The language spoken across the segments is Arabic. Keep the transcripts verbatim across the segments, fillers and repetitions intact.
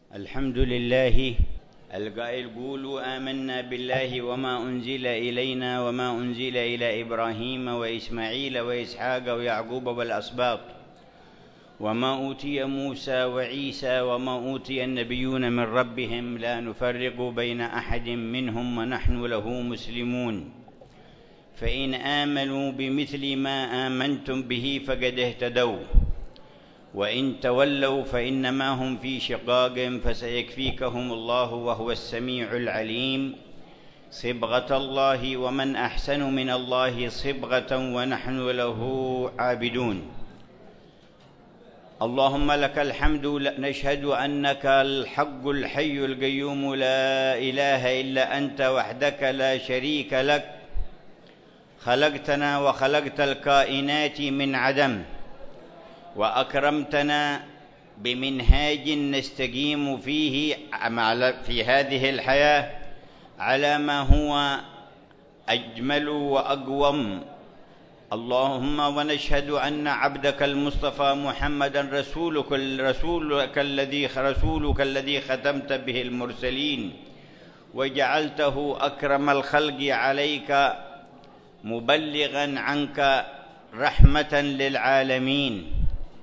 الحمد لله القائل قولوا آمنا بالله وما أنزل إلينا وما أنزل إلى إبراهيم وإسماعيل وإسحاق ويعقوب والأسباط وما أوتي موسى وعيسى وما أوتي النبيون من ربهم لا نفرق بين أحد منهم ونحن له مسلمون فإن آمنوا بمثل ما آمنتم به فقد اهتدوا وإن تولوا فإنما هم في شقاق فسيكفيكهم الله وهو السميع العليم صبغة الله ومن أحسن من الله صبغة ونحن له عابدون. اللهم لك الحمد نشهد أنك الحق الحي القيوم لا إله إلا أنت وحدك لا شريك لك خلقتنا وخلقت الكائنات من عدم وأكرمتنا بمنهاج نستقيم فيه في هذه الحياة على ما هو أجمل وأقوم. اللهم ونشهد أن عبدك المصطفى محمدا رسولك رسولك الذي رسولك الذي ختمت به المرسلين وجعلته أكرم الخلق عليك مبلغا عنك رحمة للعالمين.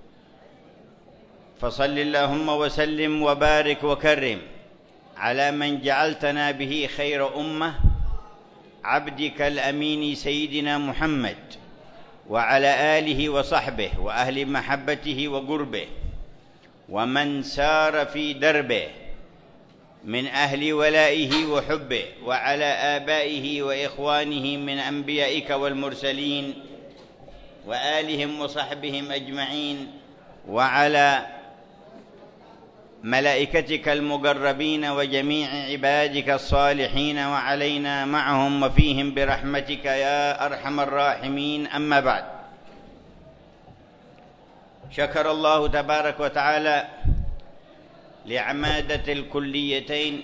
فصل اللهم وسلم وبارك وكرم على من جعلتنا به خير أمة عبدك الأمين سيدنا محمد وعلى آله وصحبه وأهل محبته وقربه ومن سار في دربه من أهل ولائه وحبه وعلى آبائه وإخوانه من أنبيائك والمرسلين وآلهم وصحبهم أجمعين وعلى ملائكتك المقربين وجميع عبادك الصالحين وعلينا معهم وفيهم برحمتك يا أرحم الراحمين. أما بعد، شكر الله تبارك وتعالى لعمادة الكليتين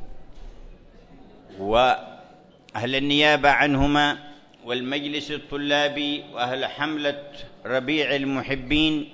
وأهل النيابة عنهما والمجلس الطلابي وأهل حملة ربيع المحبين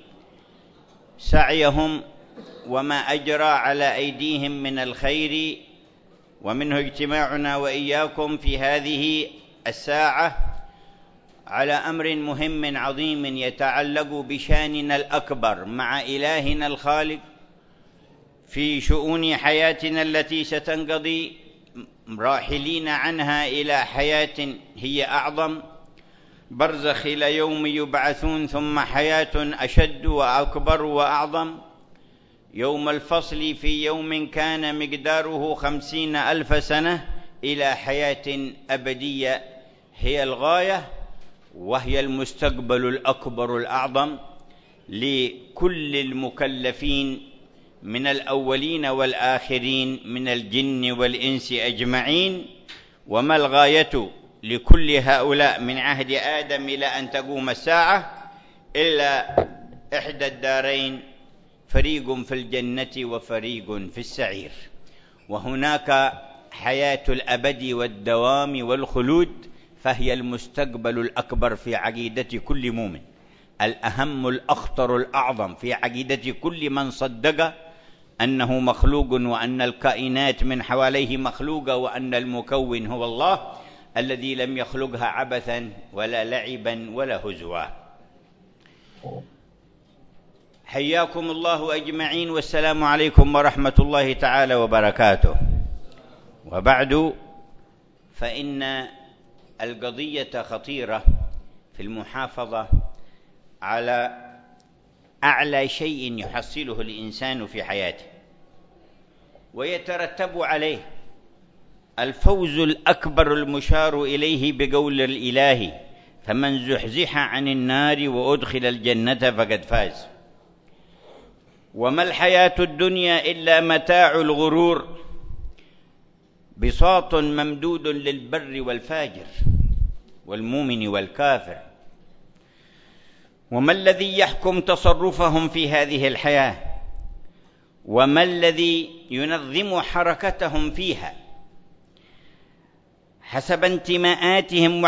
سعيهم وما أجرى على أيديهم من الخير، ومنه اجتماعنا وإياكم في هذه الساعة على أمر مهم عظيم يتعلق بشأننا الأكبر مع إلهنا الخالق في شؤون حياتنا التي ستنقضي راحلين عنها إلى حياة هي أعظم، برزخ إلى يوم يبعثون، ثم حياة أشد وأكبر وأعظم، يوم الفصل في يوم كان مقداره خمسين ألف سنة إلى حياة أبدية هي الغاية، وهي المستقبل الأكبر الأعظم لكل المكلفين من الأولين والآخرين من الجن والإنس أجمعين. وما الغاية لكل هؤلاء من عهد آدم إلى أن تقوم الساعة إلا إحدى الدارين، فريق في الجنة وفريق في السعير، وهناك حياة الأبد والدوام والخلود، فهي المستقبل الأكبر في عقيدة كل مؤمن، الأهم الأخطر الأعظم في عقيدة كل من صدق أنه مخلوق وأن الكائنات من حواليه مخلوقة وأن المكون هو الله الذي لم يخلقها عبثا ولا لعبا ولا هزوا. حياكم الله أجمعين، والسلام عليكم ورحمة الله تعالى وبركاته. وبعد، فإن القضية خطيرة في المحافظة على أعلى شيء يحصله الإنسان في حياته ويترتب عليه الفوز الأكبر المشار إليه بقول الإله: فمن زحزح عن النار وأدخل الجنة فقد فاز. وما الحياة الدنيا إلا متاع الغرور، بساط ممدود للبر والفاجر والمؤمن والكافر. وما الذي يحكم تصرفهم في هذه الحياة؟ وما الذي ينظم حركتهم فيها حسب انتماءاتهم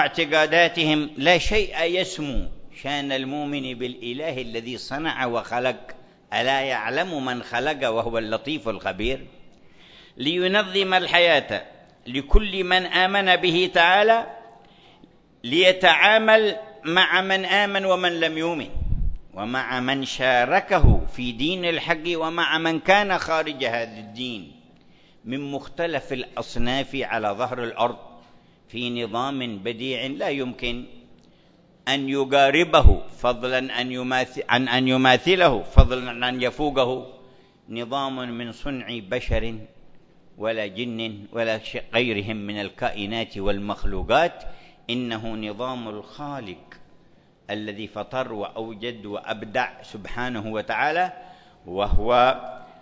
واعتقاداتهم؟ لا شيء يسمو شان المؤمن بالإله الذي صنع وخلق ألا يعلم من خلق وهو اللطيف الخبير؟ لينظم الحياة لكل من آمن به تعالى، ليتعامل مع من آمن ومن لم يؤمن، ومع من شاركه في دين الحق، ومع من كان خارج هذا الدين من مختلف الأصناف على ظهر الأرض، في نظام بديع لا يمكن أن يقاربه فضلا عن يماثل عن أن يماثله، فضلا عن أن يفوقه، نظام من صنع بشر ولا جن ولا غيرهم من الكائنات والمخلوقات، إنه نظام الخالق الذي فطر وأوجد وأبدع سبحانه وتعالى، وهو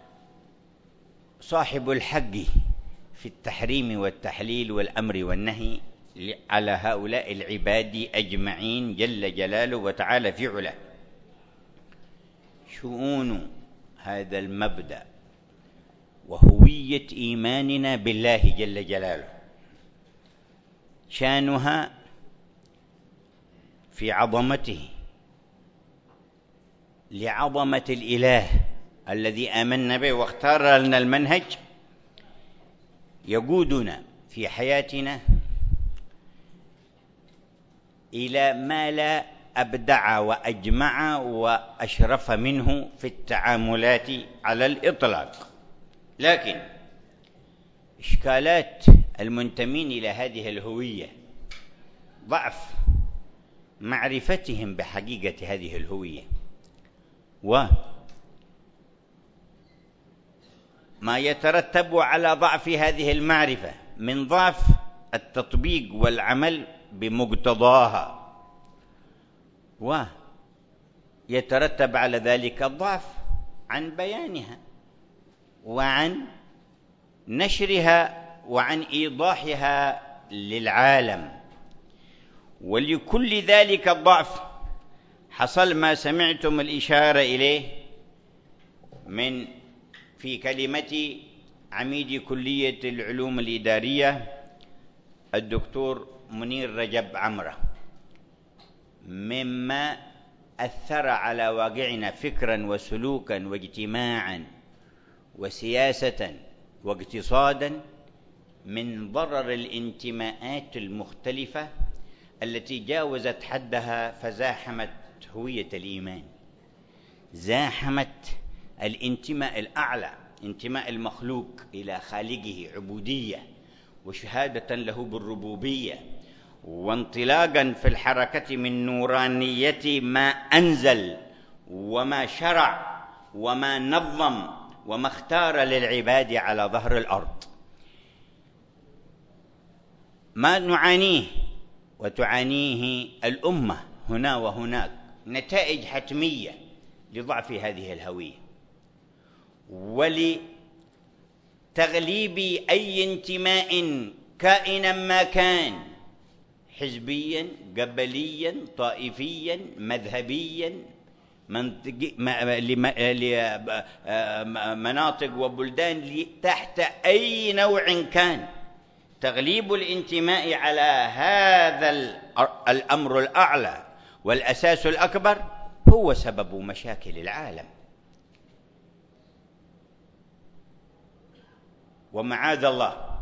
صاحب الحق في التحريم والتحليل والأمر والنهي على هؤلاء العباد أجمعين جل جلاله وتعالى في علاه. شؤون هذا المبدأ وهوية إيماننا بالله جل جلاله شانها في عظمته، لعظمة الإله الذي آمنا به واختار لنا المنهج يقودنا في حياتنا إلى ما لا أبدع وأجمع وأشرف منه في التعاملات على الإطلاق. لكن إشكالات المنتمين إلى هذه الهوية ضعف معرفتهم بحقيقة هذه الهوية، وما يترتب على ضعف هذه المعرفة من ضعف التطبيق والعمل بمقتضاها، ويترتب على ذلك الضعف عن بيانها وعن نشرها وعن إيضاحها للعالم. ولكل ذلك الضعف حصل ما سمعتم الإشارة إليه من في كلمة عميد كلية العلوم الإدارية الدكتور منير رجب عمرة، مما أثر على واقعنا فكرا وسلوكا واجتماعا وسياسة واقتصادا من ضرر الانتماءات المختلفة التي جاوزت حدها فزاحمت هوية الإيمان، زاحمت الانتماء الأعلى، انتماء المخلوق إلى خالقه، عبودية وشهادة له بالربوبية، وانطلاقا في الحركة من نورانية ما أنزل وما شرع وما نظم وما اختار للعباد على ظهر الأرض. ما نعانيه وتعانيه الأمة هنا وهناك نتائج حتمية لضعف هذه الهوية ولتغليب أي انتماء كائنا ما كان، حزبيا قبليا طائفيا مذهبيا لمناطق وبلدان تحت أي نوع كان. تغليب الانتماء على هذا الأمر الأعلى والأساس الأكبر هو سبب مشاكل العالم. ومعاذ الله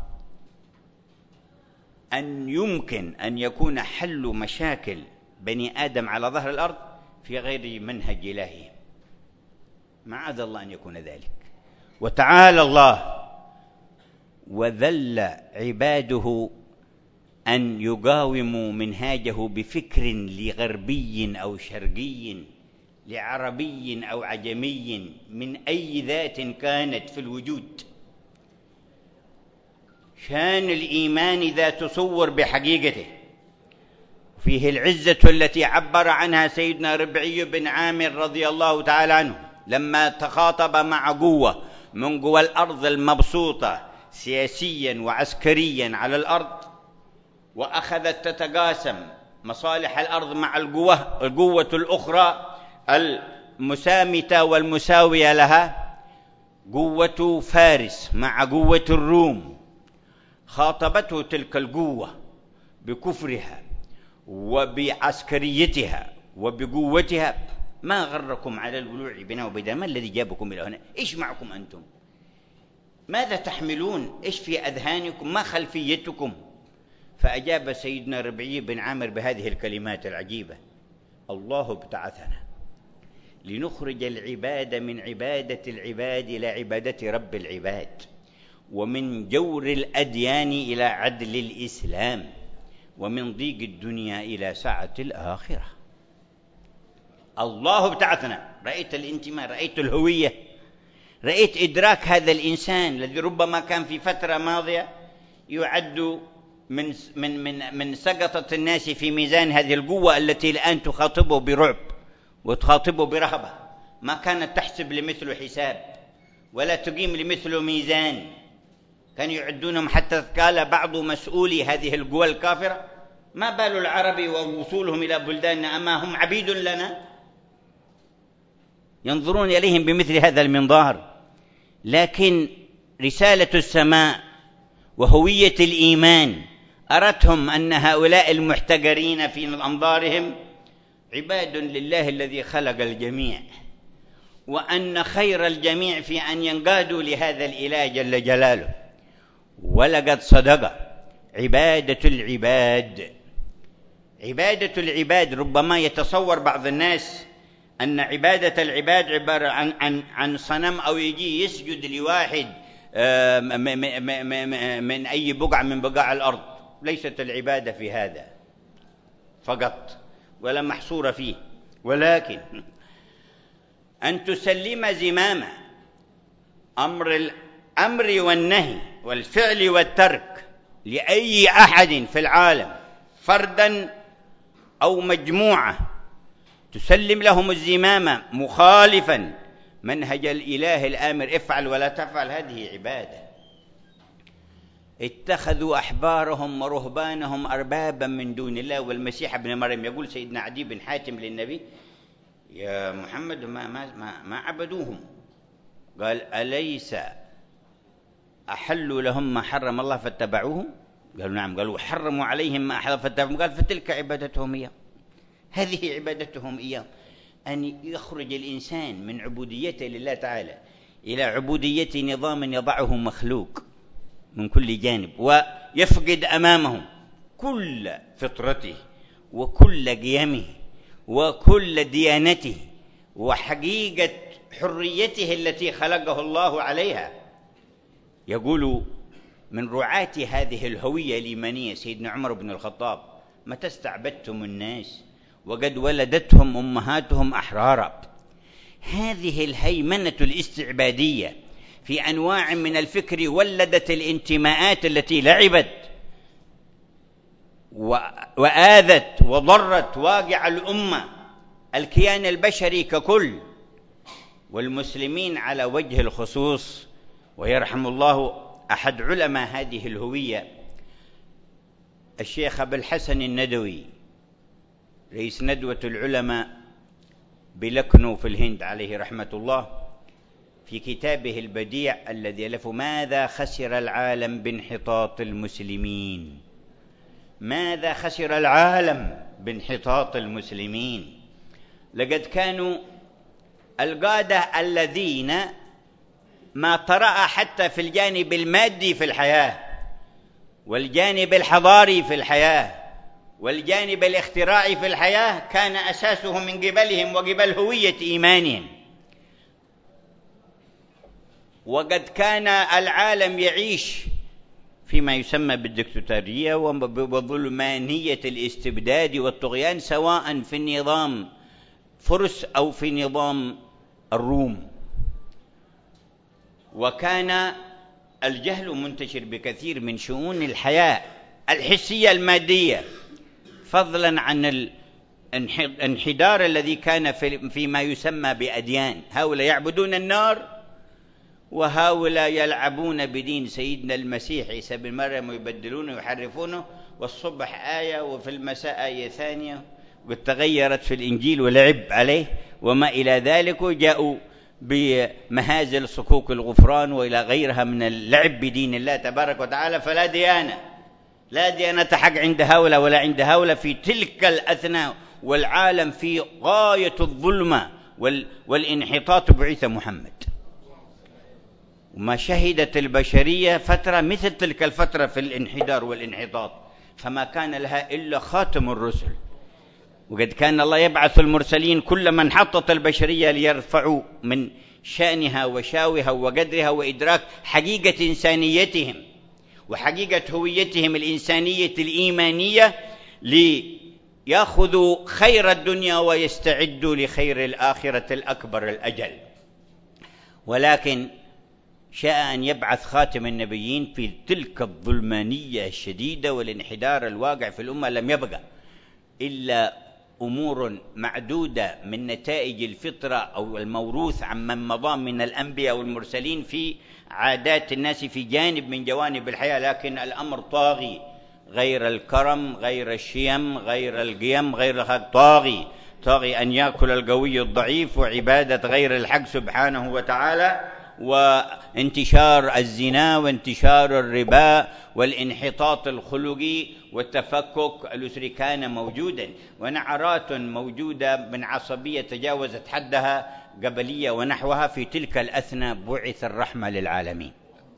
أن يمكن أن يكون حل مشاكل بني آدم على ظهر الأرض في غير منهج إلهي، معاذ الله أن يكون ذلك. وتعالى الله وذل عباده أن يقاوموا منهاجه بفكر لغربي أو شرقي، لعربي أو عجمي، من أي ذات كانت في الوجود. شان الإيمان إذا تصور بحقيقته فيه العزة التي عبر عنها سيدنا ربعي بن عامر رضي الله تعالى عنه لما تخاطب مع قوة من قوى الأرض المبسوطة سياسيا وعسكريا على الأرض، وأخذت تتقاسم مصالح الأرض مع القوة القوة الأخرى المسامتة والمساوية لها، قوة فارس مع قوة الروم. خاطبته تلك القوة بكفرها وبعسكريتها وبقوتها ما غركم على الولوع بنا وبدا؟ ما الذي جابكم إلى هنا؟ إيش معكم أنتم؟ ماذا تحملون؟ إيش في أذهانكم؟ ما خلفيتكم؟ فأجاب سيدنا ربيعي بن عامر بهذه الكلمات العجيبة: الله ابتعثنا لنخرج العباد من عبادة العباد إلى عبادة رب العباد، ومن جور الأديان إلى عدل الإسلام، ومن ضيق الدنيا إلى سعة الآخرة. الله ابتعثنا. رأيت الانتماء، رأيت الهوية، رأيت إدراك هذا الإنسان الذي ربما كان في فترة ماضية يعد من من من من سقطة الناس في ميزان هذه القوة التي الآن تخاطبه برعب وتخاطبه برهبة. ما كانت تحسب لمثله حساب ولا تقيم لمثله ميزان. كانوا يعدونهم، حتى قال بعض مسؤولي هذه القوى الكافرة: ما بال العرب ووصولهم إلى بلداننا، أما هم عبيد لنا؟ ينظرون إليهم بمثل هذا المنظار. لكن رسالة السماء وهوية الإيمان أرتهم أن هؤلاء المحتقرين في أنظارهم عباد لله الذي خلق الجميع، وأن خير الجميع في أن ينقادوا لهذا الإله جل جلاله. ولقد صدق. عبادة العباد، عبادة العباد. ربما يتصور بعض الناس أن عبادة العباد عبارة عن عن عن صنم، أو يجي يسجد لواحد من أي بقعة من بقاع الأرض. ليست العبادة في هذا فقط ولا محصورة فيه، ولكن أن تسلم زمام أمر الأمر والنهي والفعل والترك لأي أحد في العالم، فردا أو مجموعة، تسلم لهم الزمام مخالفا منهج الإله الآمر: افعل ولا تفعل. هذه عبادة. اتخذوا أحبارهم ورهبانهم أربابا من دون الله والمسيح ابن مريم. يقول سيدنا عدي بن حاتم للنبي: يا محمد ما, ما, ما, ما عبدوهم. قال: أليس أحلوا لهم ما حرم الله فاتبعوهم؟ قالوا: نعم. قالوا: حرموا عليهم ما أحل فاتبعوهم. قال: فتلك عبادتهم إياه. هذه عبادتهم إياه، أن يخرج الإنسان من عبوديته لله تعالى إلى عبودية نظام يضعه مخلوق من كل جانب، ويفقد أمامه كل فطرته وكل قيمه وكل ديانته وحقيقة حريته التي خلقه الله عليها. يقول من رعاة هذه الهوية الإيمانية سيدنا عمر بن الخطاب: متى استعبدتم الناس وقد ولدتهم أمهاتهم أحرارا. هذه الهيمنة الاستعبادية في أنواع من الفكر ولدت الانتماءات التي لعبت وآذت وضرت واقع الأمة، الكيان البشري ككل، والمسلمين على وجه الخصوص. ويرحم الله أحد علماء هذه الهوية الشيخ أبو الحسن الندوي، رئيس ندوة العلماء بلكنو في الهند عليه رحمة الله، في كتابه البديع الذي ألفه: ماذا خسر العالم بانحطاط المسلمين؟ ماذا خسر العالم بانحطاط المسلمين؟ لقد كانوا القادة الذين ما طرأ حتى في الجانب المادي في الحياة والجانب الحضاري في الحياة والجانب الاختراعي في الحياة كان أساسه من قبلهم وقبل هوية إيمانهم. وقد كان العالم يعيش فيما يسمى بالدكتاتورية وظلمانية الاستبداد والطغيان، سواء في النظام فرس أو في نظام الروم. وكان الجهل منتشر بكثير من شؤون الحياة الحسية المادية، فضلا عن الانحدار الذي كان فيما يسمى بأديان. هؤلاء يعبدون النار وهؤلاء يلعبون بدين سيدنا المسيح عيسى بن مريم ويبدلونه ويحرفونه، والصبح آية وفي المساء آية ثانية، وتغيرت في الإنجيل ولعب عليه وما إلى ذلك، وجاءوا بمهازل صكوك الغفران وإلى غيرها من اللعب بدين الله تبارك وتعالى. فلا ديانة، لا ديانة حق عند هؤلاء ولا عند هؤلاء في تلك الأثناء والعالم في غاية الظلمة والانحطاط، بعث محمد. وما شهدت البشرية فترة مثل تلك الفترة في الانحدار والانحطاط، فما كان لها إلا خاتم الرسل. وقد كان الله يبعث المرسلين كلما انحطت البشرية ليرفعوا من شأنها وشاوها وقدرها وإدراك حقيقة إنسانيتهم وحقيقة هويتهم الإنسانية الإيمانية، ليأخذوا خير الدنيا ويستعدوا لخير الآخرة الأكبر الأجل. ولكن شاء أن يبعث خاتم النبيين في تلك الظلمانية الشديدة والانحدار الواقع في الأمة. لم يبقى إلا أمور معدودة من نتائج الفطرة أو الموروث عمن مضى من الأنبياء والمرسلين في عادات الناس في جانب من جوانب الحياة، لكن الأمر طاغي، غير الكرم، غير الشيم، غير القيم، غير هذا طاغي طاغي أن يأكل القوي الضعيف، وعبادة غير الحق سبحانه وتعالى، وانتشار الزنا وانتشار الربا والانحطاط الخلقي والتفكك الأسري كان موجودا، ونعرات موجودة من عصبية تجاوزت حدها قبلية ونحوها. في تلك الأثناء بعث الرحمة للعالمين،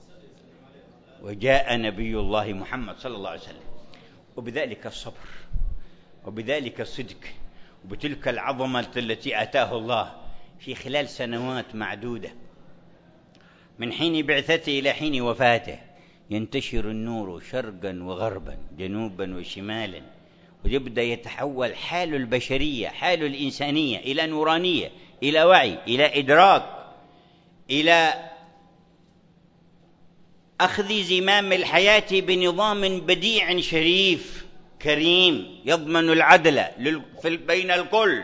وجاء نبي الله محمد صلى الله عليه وسلم، وبذلك الصبر وبذلك الصدق وبتلك العظمة التي آتاه الله في خلال سنوات معدودة من حين بعثته إلى حين وفاته، ينتشر النور شرقا وغربا جنوبا وشمالا، ويبدأ يتحول حال البشرية، حال الإنسانية، إلى نورانية، إلى وعي، إلى إدراك، إلى أخذ زمام الحياة بنظام بديع شريف كريم يضمن العدل بين الكل،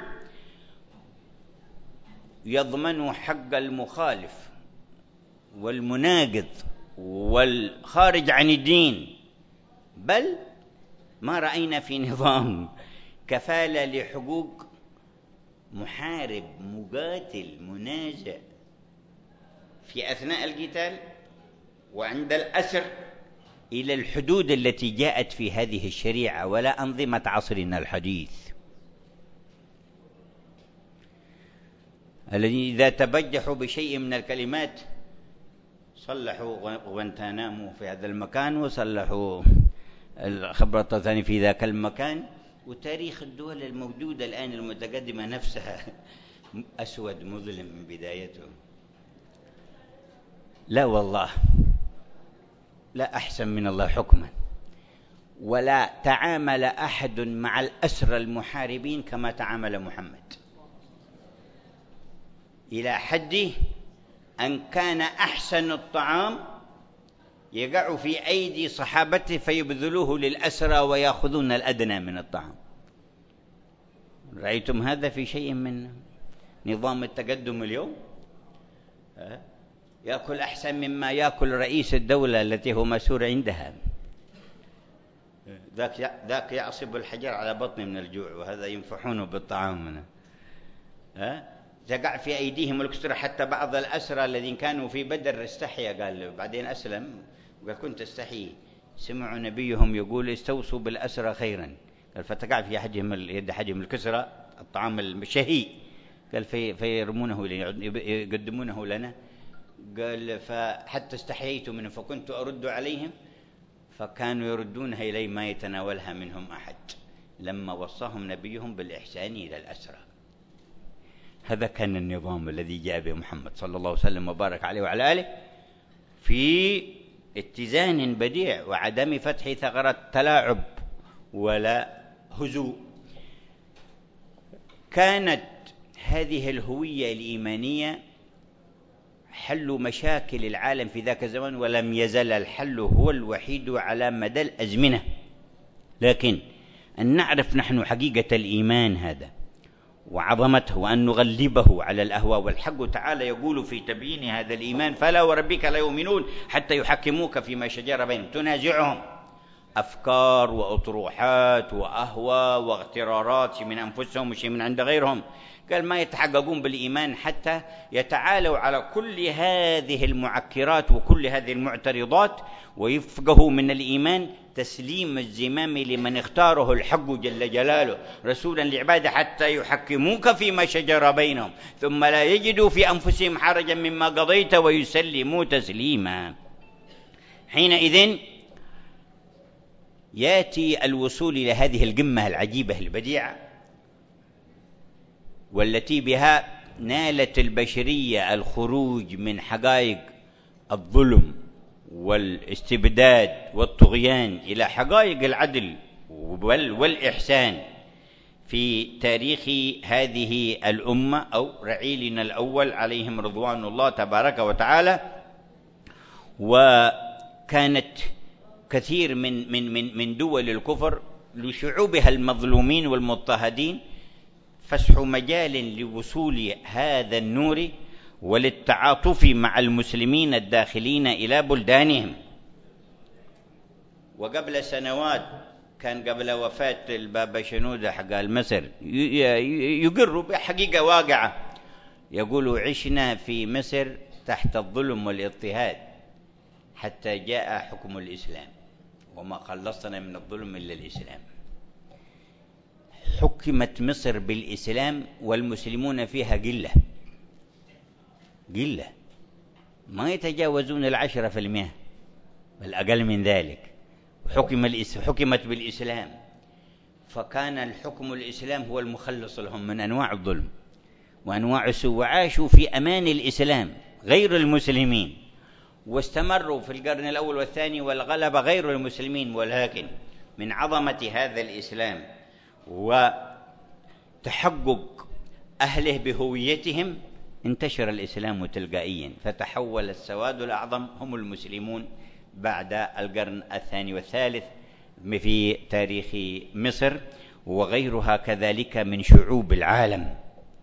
يضمن حق المخالف والمناقض والخارج عن الدين. بل ما رأينا في نظام كفالة لحقوق محارب مقاتل منازع في أثناء القتال وعند الأسر إلى الحدود التي جاءت في هذه الشريعة ولا أنظمة عصرنا الحديث، الذي إذا تبجحوا بشيء من الكلمات صلحوا غوانتانامو في هذا المكان، وصلحوا الخبرة الثانية في ذاك المكان. وتاريخ الدول الموجودة الآن المتقدمة نفسها أسود مظلم من بدايته. لا والله، لا أحسن من الله حكما، ولا تعامل أحد مع الأسرى المحاربين كما تعامل محمد، إلى حد أن كان أحسن الطعام يقع في أيدي صحابته فيبذلوه للأسرى ويأخذون الأدنى من الطعام. رأيتم هذا في شيء من نظام التقدم اليوم؟ يأكل أحسن مما يأكل رئيس الدولة التي هو مسؤول عندها. ذاك ذاك يعصب الحجر على بطنه من الجوع، وهذا ينفحونه بالطعام منه. ها تقع في أيديهم الكسرى. حتى بعض الأسرى الذين كانوا في بدر استحيا، قال بعدين أسلم وقال كنت استحي، سمعوا نبيهم يقول استوصوا بالأسرى خيرا، قال فتقع في أحدهم يد أحدهم الكسرى الطعام الشهي، قال في فيرمونه يقدمونه لنا، قال فحتى استحييت منهم فكنت أرد عليهم فكانوا يردونها إلي ما يتناولها منهم أحد، لما وصاهم نبيهم بالإحسان إلى الأسرى. هذا كان النظام الذي جاء به محمد صلى الله عليه وسلم وبارك عليه وعلى آله، في اتزان بديع وعدم فتح ثغرة تلاعب ولا هزوء. كانت هذه الهوية الإيمانية حل مشاكل العالم في ذاك الزمان، ولم يزل الحل هو الوحيد على مدى الأزمنة. لكن أن نعرف نحن حقيقة الإيمان هذا وعظمته، وأن نغلبه على الأهواء. والحق تعالى يقول في تبيين هذا الإيمان: فلا وربك لا يؤمنون حتى يحكموك فيما شجر بينهم، تنازعهم أفكار وأطروحات وأهواء واغترارات، شيء من أنفسهم وشيء من عند غيرهم. قال ما يتحققون بالإيمان حتى يتعالوا على كل هذه المعكرات وكل هذه المعترضات، ويفقهوا من الإيمان تسليم الزمام لمن اختاره الحق جل جلاله رسولا لعباده حتى يحكموك فيما شجر بينهم ثم لا يجدوا في أنفسهم حرجا مما قضيت ويسلموا تسليما. حينئذ يأتي الوصول إلى هذه القمة العجيبة البديعة، والتي بها نالت البشرية الخروج من حقائق الظلم والاستبداد والطغيان إلى حقائق العدل والإحسان في تاريخ هذه الأمة أو رعيلنا الأول عليهم رضوان الله تبارك وتعالى. وكانت كثير من من من من دول الكفر لشعوبها المظلومين والمضطهدين فسح مجال لوصول هذا النور وللتعاطف مع المسلمين الداخلين إلى بلدانهم. وقبل سنوات كان قبل وفاة البابا شنودة حق مصر يقر بحقيقة واقعة، يقولوا عشنا في مصر تحت الظلم والاضطهاد حتى جاء حكم الإسلام وما خلصنا من الظلم إلا الإسلام. حكمت مصر بالإسلام والمسلمون فيها قلة قلة ما يتجاوزون العشرة في المئة بل أقل من ذلك. حكم الإس... حكمت بالإسلام، فكان الحكم الإسلام هو المخلص لهم من أنواع الظلم وأنواع السوء، وعاشوا في أمان الإسلام غير المسلمين، واستمروا في القرن الأول والثاني والغلبة غير المسلمين. ولكن من عظمة هذا الإسلام وتحقق أهله بهويتهم انتشر الإسلام تلقائيا، فتحول السواد الأعظم هم المسلمون بعد القرن الثاني والثالث في تاريخ مصر وغيرها كذلك من شعوب العالم.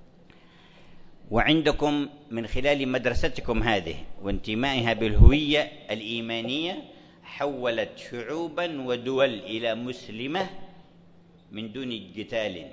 وعندكم من خلال مدرستكم هذه وانتمائها بالهوية الإيمانية حولت شعوبا ودول إلى مسلمة من دون قتال،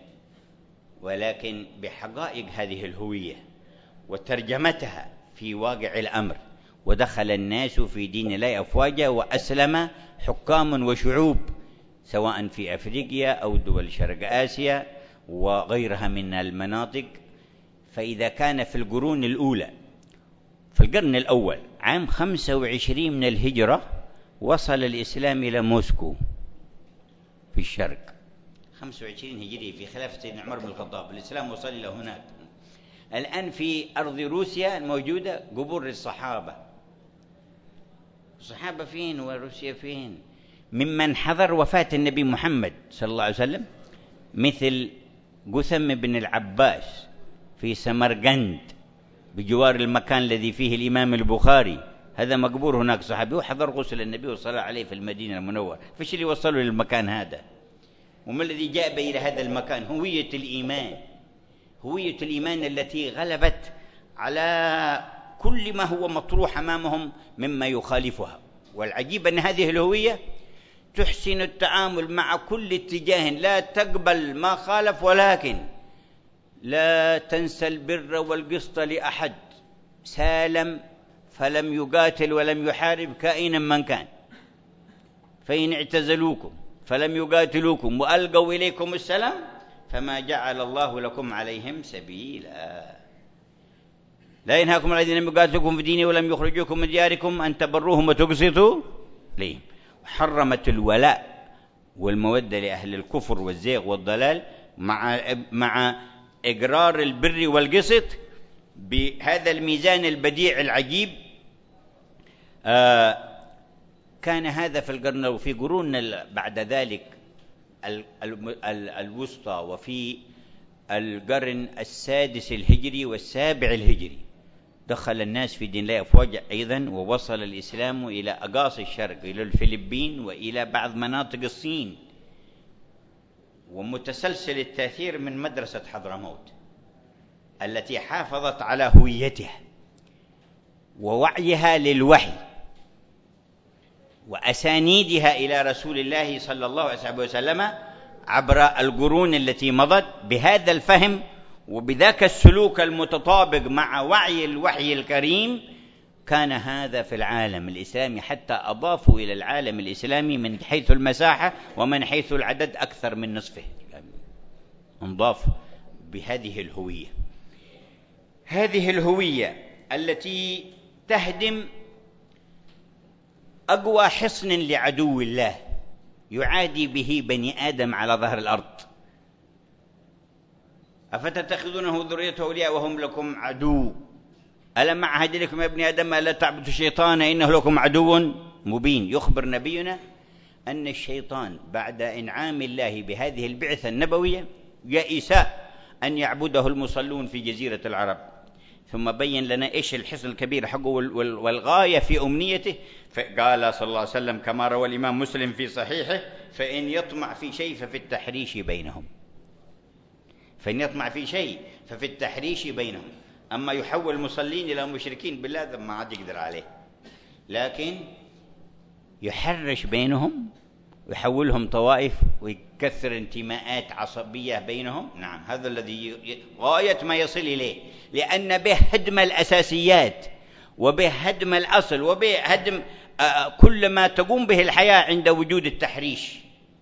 ولكن بحقائق هذه الهوية وترجمتها في واقع الأمر، ودخل الناس في دين الله أفواجا، وأسلم حكام وشعوب سواء في أفريقيا أو دول شرق آسيا وغيرها من المناطق. فإذا كان في القرون الأولى في القرن الأول عام خمسة وعشرين من الهجرة وصل الإسلام إلى موسكو في الشرق، خمسة وعشرين هجري في خلافة سيدنا عمر بن الخطاب الإسلام وصل إلى هناك. الآن في أرض روسيا الموجودة قبور الصحابة، الصحابة فين وروسيا فين؟ ممن حضر وفاة النبي محمد صلى الله عليه وسلم مثل قثم بن العباس في سمرقند بجوار المكان الذي فيه الإمام البخاري، هذا مقبور هناك صحابي وحضر غسل النبي وصلى عليه في المدينة المنورة. فايش اللي وصلوا للمكان هذا؟ وما الذي جاء إلى هذا المكان؟ هوية الإيمان، هوية الإيمان التي غلبت على كل ما هو مطروح أمامهم مما يخالفها. والعجيب أن هذه الهوية تحسن التعامل مع كل اتجاه، لا تقبل ما خالف، ولكن لا تنسى البر والقسط لأحد، سالم فلم يقاتل ولم يحارب كائنا من كان، فإن اعتزلوكم فلم يقاتلوكم وألقوا إليكم السلام فما جعل الله لكم عليهم سبيلا. لا ينهاكم الذين لم يقاتلوكم في دينه ولم يخرجوكم من دياركم أن تبروهم وتقسطوا لهم. حرمت الولاء والمودة لأهل الكفر والزيغ والضلال مع مع إقرار البر والقسط بهذا الميزان البديع العجيب. آه كان هذا في القرن وفي قرون بعد ذلك الوسطى، وفي القرن السادس الهجري والسابع الهجري دخل الناس في دين الله أفواجا أيضا، ووصل الإسلام إلى أقاصي الشرق، إلى الفلبين وإلى بعض مناطق الصين. ومتسلسل التأثير من مدرسة حضرموت التي حافظت على هويتها ووعيها للوحي وأسانيدها إلى رسول الله صلى الله عليه وسلم عبر القرون التي مضت بهذا الفهم وبذاك السلوك المتطابق مع وعي الوحي الكريم، كان هذا في العالم الإسلامي، حتى أضافوا إلى العالم الإسلامي من حيث المساحة ومن حيث العدد أكثر من نصفه، انضاف بهذه الهوية. هذه الهوية التي تهدم أقوى حصن لعدو الله يعادي به بني آدم على ظهر الأرض. أفتتخذونه ذريته أولياء وهم لكم عدو، ألم أعهد إليكم يا ابن آدم ألا تعبدوا الشيطان إنه لكم عدو مبين. يخبر نبينا أن الشيطان بعد إنعام الله بهذه البعثة النبوية يئس أن يعبده المصلون في جزيرة العرب، ثم بين لنا إيش الحصن الكبير حقه والغاية في أمنيته، فقال صلى الله عليه وسلم كما روى الإمام مسلم في صحيحه: فإن يطمع في شيء ففي التحريش بينهم. فإن يطمع في شيء ففي التحريش بينهم. أما يحول المصلين إلى مشركين بالله ذا ما عاد يقدر عليه، لكن يحرش بينهم ويحولهم طوائف ويكثر انتماءات عصبية بينهم. نعم، هذا الذي غاية ما يصل إليه، لأن به هدم الأساسيات وبه هدم الأصل وبه هدم كل ما تقوم به الحياة عند وجود التحريش.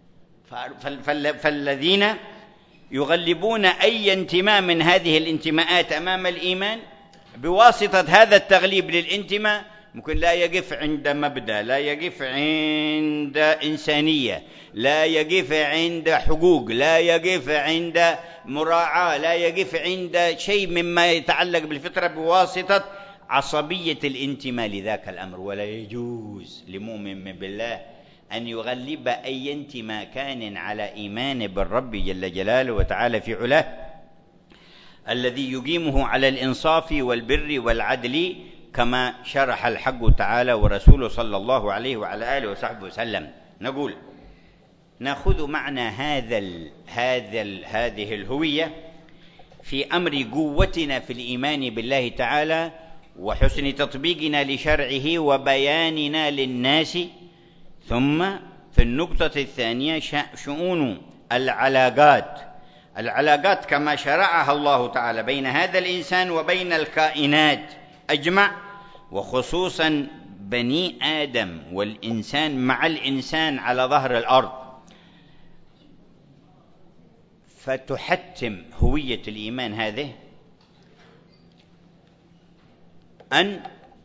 فالذين يغلبون أي انتماء من هذه الانتماءات أمام الإيمان بواسطة هذا التغليب للانتماء ممكن لا يقف عند مبدأ، لا يقف عند إنسانية، لا يقف عند حقوق، لا يقف عند مراعاة، لا يقف عند شيء مما يتعلق بالفطرة بواسطة عصبية الانتماء لذاك الأمر. ولا يجوز لمؤمن بالله أن يغلب أي انتماء كان على إيمان بالرب جل جلاله وتعالى في علاه الذي يقيمه على الإنصاف والبر والعدل، كما شرح الحق تعالى ورسوله صلى الله عليه وعلى آله وصحبه وسلم. نقول نأخذ معنى هذا ال هذا ال هذه الهوية في أمر قوتنا في الإيمان بالله تعالى وحسن تطبيقنا لشرعه وبياننا للناس. ثم في النقطة الثانية شؤون العلاقات، العلاقات كما شرعها الله تعالى بين هذا الإنسان وبين الكائنات أجمع، وخصوصا بني آدم والإنسان مع الإنسان على ظهر الأرض. فتحتم هوية الإيمان هذه أن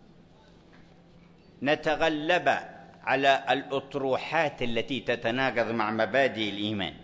نتغلب على الأطروحات التي تتناقض مع مبادئ الإيمان.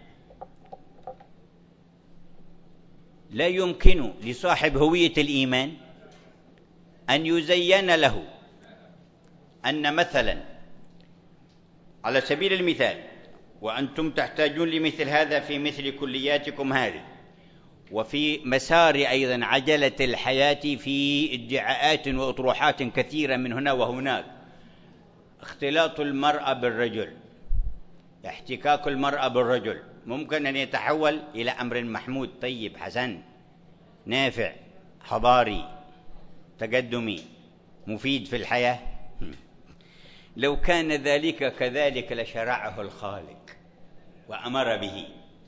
لا يمكن لصاحب هوية الإيمان أن يزين له أن مثلا على سبيل المثال، وأنتم تحتاجون لمثل هذا في مثل كلياتكم هذه وفي مسار أيضا عجلة الحياة في ادعاءات وأطروحات كثيرة من هنا وهناك، اختلاط المرأة بالرجل، احتكاك المرأة بالرجل ممكن أن يتحول إلى أمر محمود طيب حسن نافع حضاري تقدمي مفيد في الحياة. لو كان ذلك كذلك لشرعه الخالق وأمر به.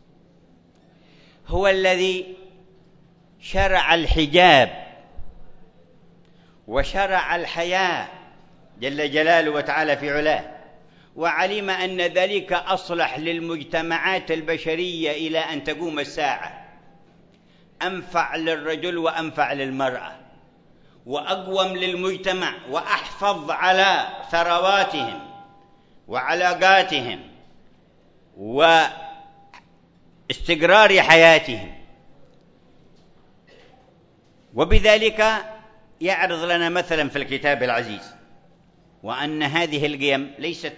هو الذي شرع الحجاب وشرع الحياة جل جلاله وتعالى في علاه، وعلم أن ذلك أصلح للمجتمعات البشرية إلى أن تقوم الساعة، أنفع للرجل وأنفع للمرأة وأقوم للمجتمع وأحفظ على ثرواتهم وعلاقاتهم واستقرار حياتهم. وبذلك يعرض لنا مثلا في الكتاب العزيز وأن هذه القيم ليست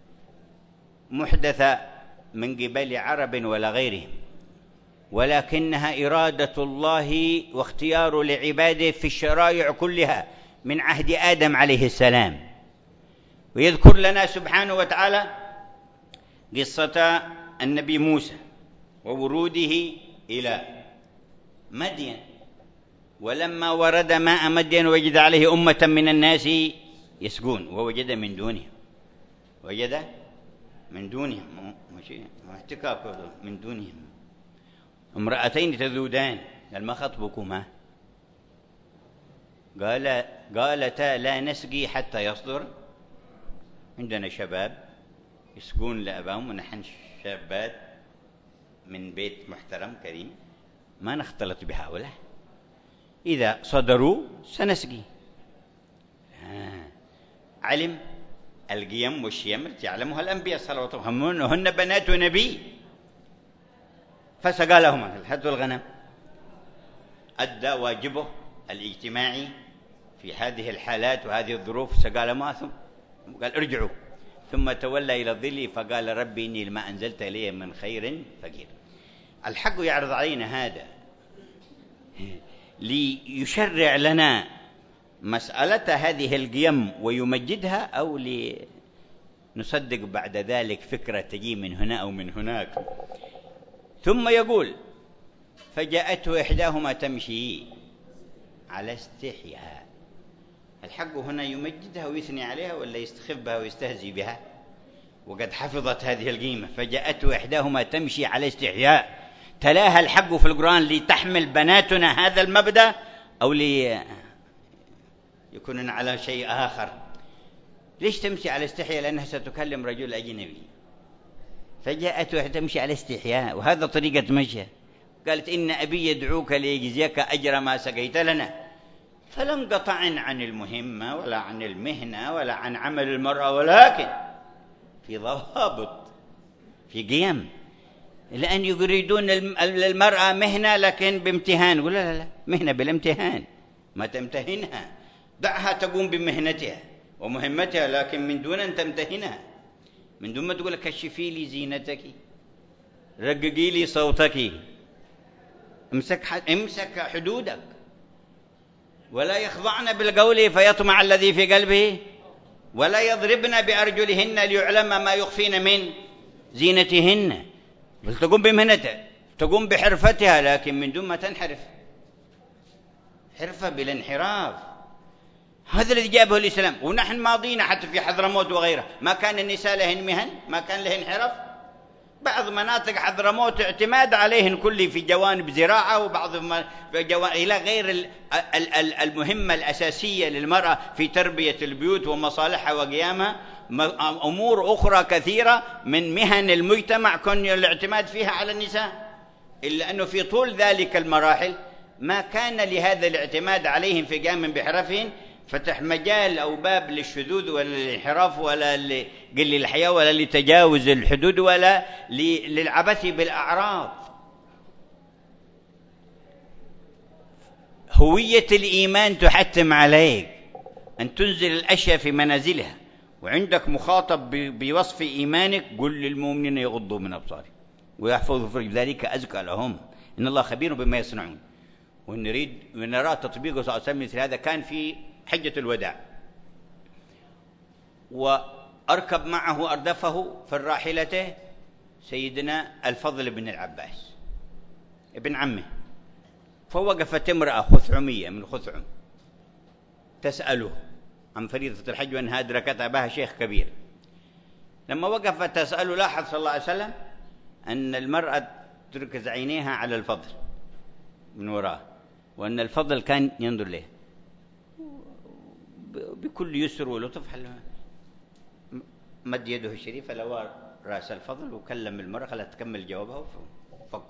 محدثة من قبل عرب ولا غيرهم، ولكنها إرادة الله واختيار لعباده في الشرائع كلها من عهد آدم عليه السلام. ويذكر لنا سبحانه وتعالى قصة النبي موسى ووروده إلى مدين، ولما ورد ماء مدين وجد عليه أمة من الناس يسقون ووجد من دونهم وجد من دونهم ماشي احتكاك من دونهم امرأتين تذودان. قال ما خطبكما؟ قال قالتا لا نسقي حتى يصدر. عندنا شباب يسقون لأباهم ونحن شابات من بيت محترم كريم ما نختلط بهؤلاء، إذا صدروا سنسقي. آه. علم القيم والشيم التي يعلمها الأنبياء صلوات الله عليهم، هن بنات نبي، فسقى لهما الحد والغنم، أدى واجبه الاجتماعي في هذه الحالات وهذه الظروف، سقى لهما ثم قال ارجعوا، ثم تولى إلى الظل فقال ربي إني لما أنزلت إلي من خير فقير. الحق يعرض علينا هذا ليشرع لنا مسألة هذه القيم ويمجدها، أو لنصدق بعد ذلك فكرة تجي من هنا أو من هناك. ثم يقول فجاءته إحداهما تمشي على استحياء. الحق هنا يمجدها ويثني عليها ولا يستخف بها ويستهزي بها؟ وقد حفظت هذه القيمة. فجاءته إحداهما تمشي على استحياء، تلاها الحق في القرآن لتحمل بناتنا هذا المبدأ أو ليكونن على شيء آخر. ليش تمشي على استحياء؟ لأنها ستكلم رجل أجنبي. فجاءته تمشي على استحياء، وهذا طريقة مشي. قالت إن أبي يدعوك ليجزيك أجر ما سقيت لنا. فلم قطع عن المهمة ولا عن المهنة ولا عن عمل المرأة، ولكن في ضوابط، في قيم. لأن يريدون المرأة مهنة لكن بامتهان. يقول لا لا لا، مهنة بالامتهان، ما تمتهنها، دعها تقوم بمهنتها ومهمتها، لكن من دون أن تمتهنها، من دون ما تقول كشفي لي زينتك، رققي لي صوتك، امسك امسك حدودك، ولا يخضعن بالقول فيطمع الذي في قلبه، ولا يضربن بأرجلهن ليعلم ما يخفين من زينتهن. بل تقوم بمهنتها، تقوم بحرفتها، لكن من دون ما تنحرف، حرفة بالانحراف. هذا الذي جابه الإسلام. ونحن ماضيين حتى في حضرموت وغيره، ما كان النساء لهن مهن، ما كان لهن حرف. بعض مناطق حضرموت اعتماد عليهن كله في جوانب زراعة، وبعض في جوانب إلى غير المهمة الأساسية للمرأة في تربية البيوت ومصالحها وقيامها. أمور أخرى كثيرة من مهن المجتمع كان الاعتماد فيها على النساء، إلا أنه في طول ذلك المراحل ما كان لهذا الاعتماد عليهم في قيام بحرفهم فتح مجال أو باب للشذوذ ولا للانحراف ولا لقل الحياة ولا لتجاوز الحدود ولا للعبث بالأعراض. هوية الإيمان تحتم عليك أن تنزل الأشياء في منازلها، وعندك مخاطب بوصف إيمانك قل للمؤمنين يغضوا من أبصارهم ويحفظوا فرج ذلك أزكى لهم إن الله خبير بما يصنعون. ونريد ونرى تطبيقه صلى الله عليه وسلم مثل هذا كان في حجة الوداع، وأركب معه أردفه في الراحلة سيدنا الفضل بن العباس ابن عمه. فوقفت امرأة خثعمية من خثعم تسأله عن فريضة الحج وأنها أدركتها بها شيخ كبير. لما وقفت تسأله لاحظ صلى الله عليه وسلم أن المرأة تركز عينيها على الفضل من وراه، وأن الفضل كان ينظر له بكل يسر ولطف. مد يده الشريفة لوى رأس الفضل وكلم المرأة خلت تكمل جوابها وفق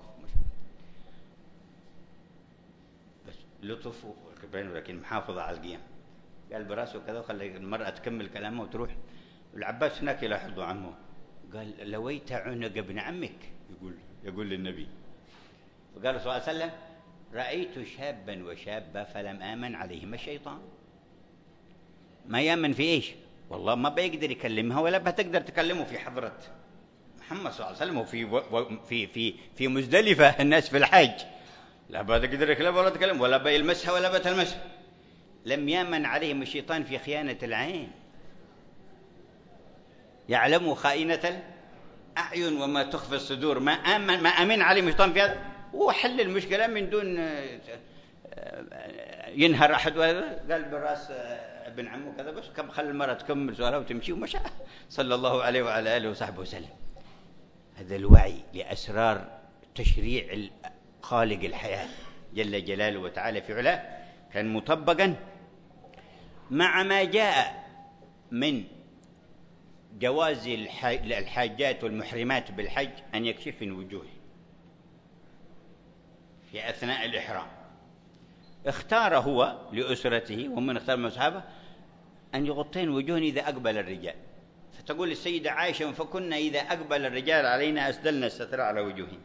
بس لطف ولكن محافظة على القيم. قال براسه كذا وخلى المرأة تكمل كلامها وتروح. العباس هناك يلاحظ عمه قال لويت عنق ابن عمك، يقول يقول للنبي. وقال صلى الله عليه وسلم رأيت شابا وشابة فلم آمن عليهما الشيطان. ما يامن في إيش؟ والله ما بيقدر يكلمها ولا بتقدر تكلمه في حضرة محمد صلى الله عليه وسلم وفي في في في مزدلفة الناس في الحج، لا بتقدر يكلمها ولا تكلم ولا بيلمسها ولا بتلمسها. لم يامن عليهم الشيطان في خيانة العين، يعلم خائنة الأعين وما تخفي الصدور. ما آمن ما أمن عليهم الشيطان في هذا، وحل المشكلة من دون ينهر أحد. قال براس ابن عمه كذا، بس كم خلي المرأة تكمل سؤالها وتمشي ومشى صلى الله عليه وعلى آله وصحبه وسلم. هذا الوعي لأسرار تشريع خالق الحياة جل جلاله وتعالى في علاه كان مطبقا مع ما جاء من جواز الحاجات والمحرمات بالحج أن يكشفن وجوه في أثناء الإحرام. اختار هو لأسرته ومن اختار من أصحابه أن يغطين وجوهن إذا أقبل الرجال. فتقول السيدة عائشة: فكنا إذا أقبل الرجال علينا أسدلنا الستر على وجوهن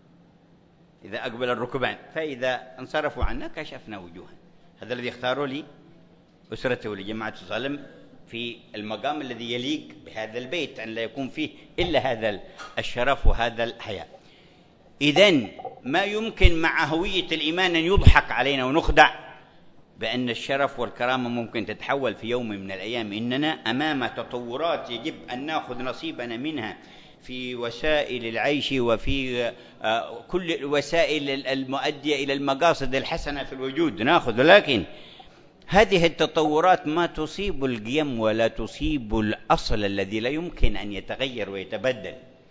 إذا أقبل الركبان، فإذا انصرفوا عنا كشفنا وجوهن. هذا الذي اختاره لي أسرته لجماعة صلى الله عليه وسلم في المقام الذي يليق بهذا البيت، أن لا يكون فيه إلا هذا الشرف وهذا الحياء. إذن ما يمكن مع هوية الإيمان أن يضحك علينا ونخدع بأن الشرف والكرامة ممكن تتحول في يوم من الأيام. إننا أمام تطورات يجب أن نأخذ نصيبنا منها في وسائل العيش وفي كل الوسائل المؤدية إلى المقاصد الحسنة في الوجود نأخذ، لكن هذه التطورات ما تصيب القيم ولا تصيب الأصل الذي لا يمكن أن يتغير ويتبدل.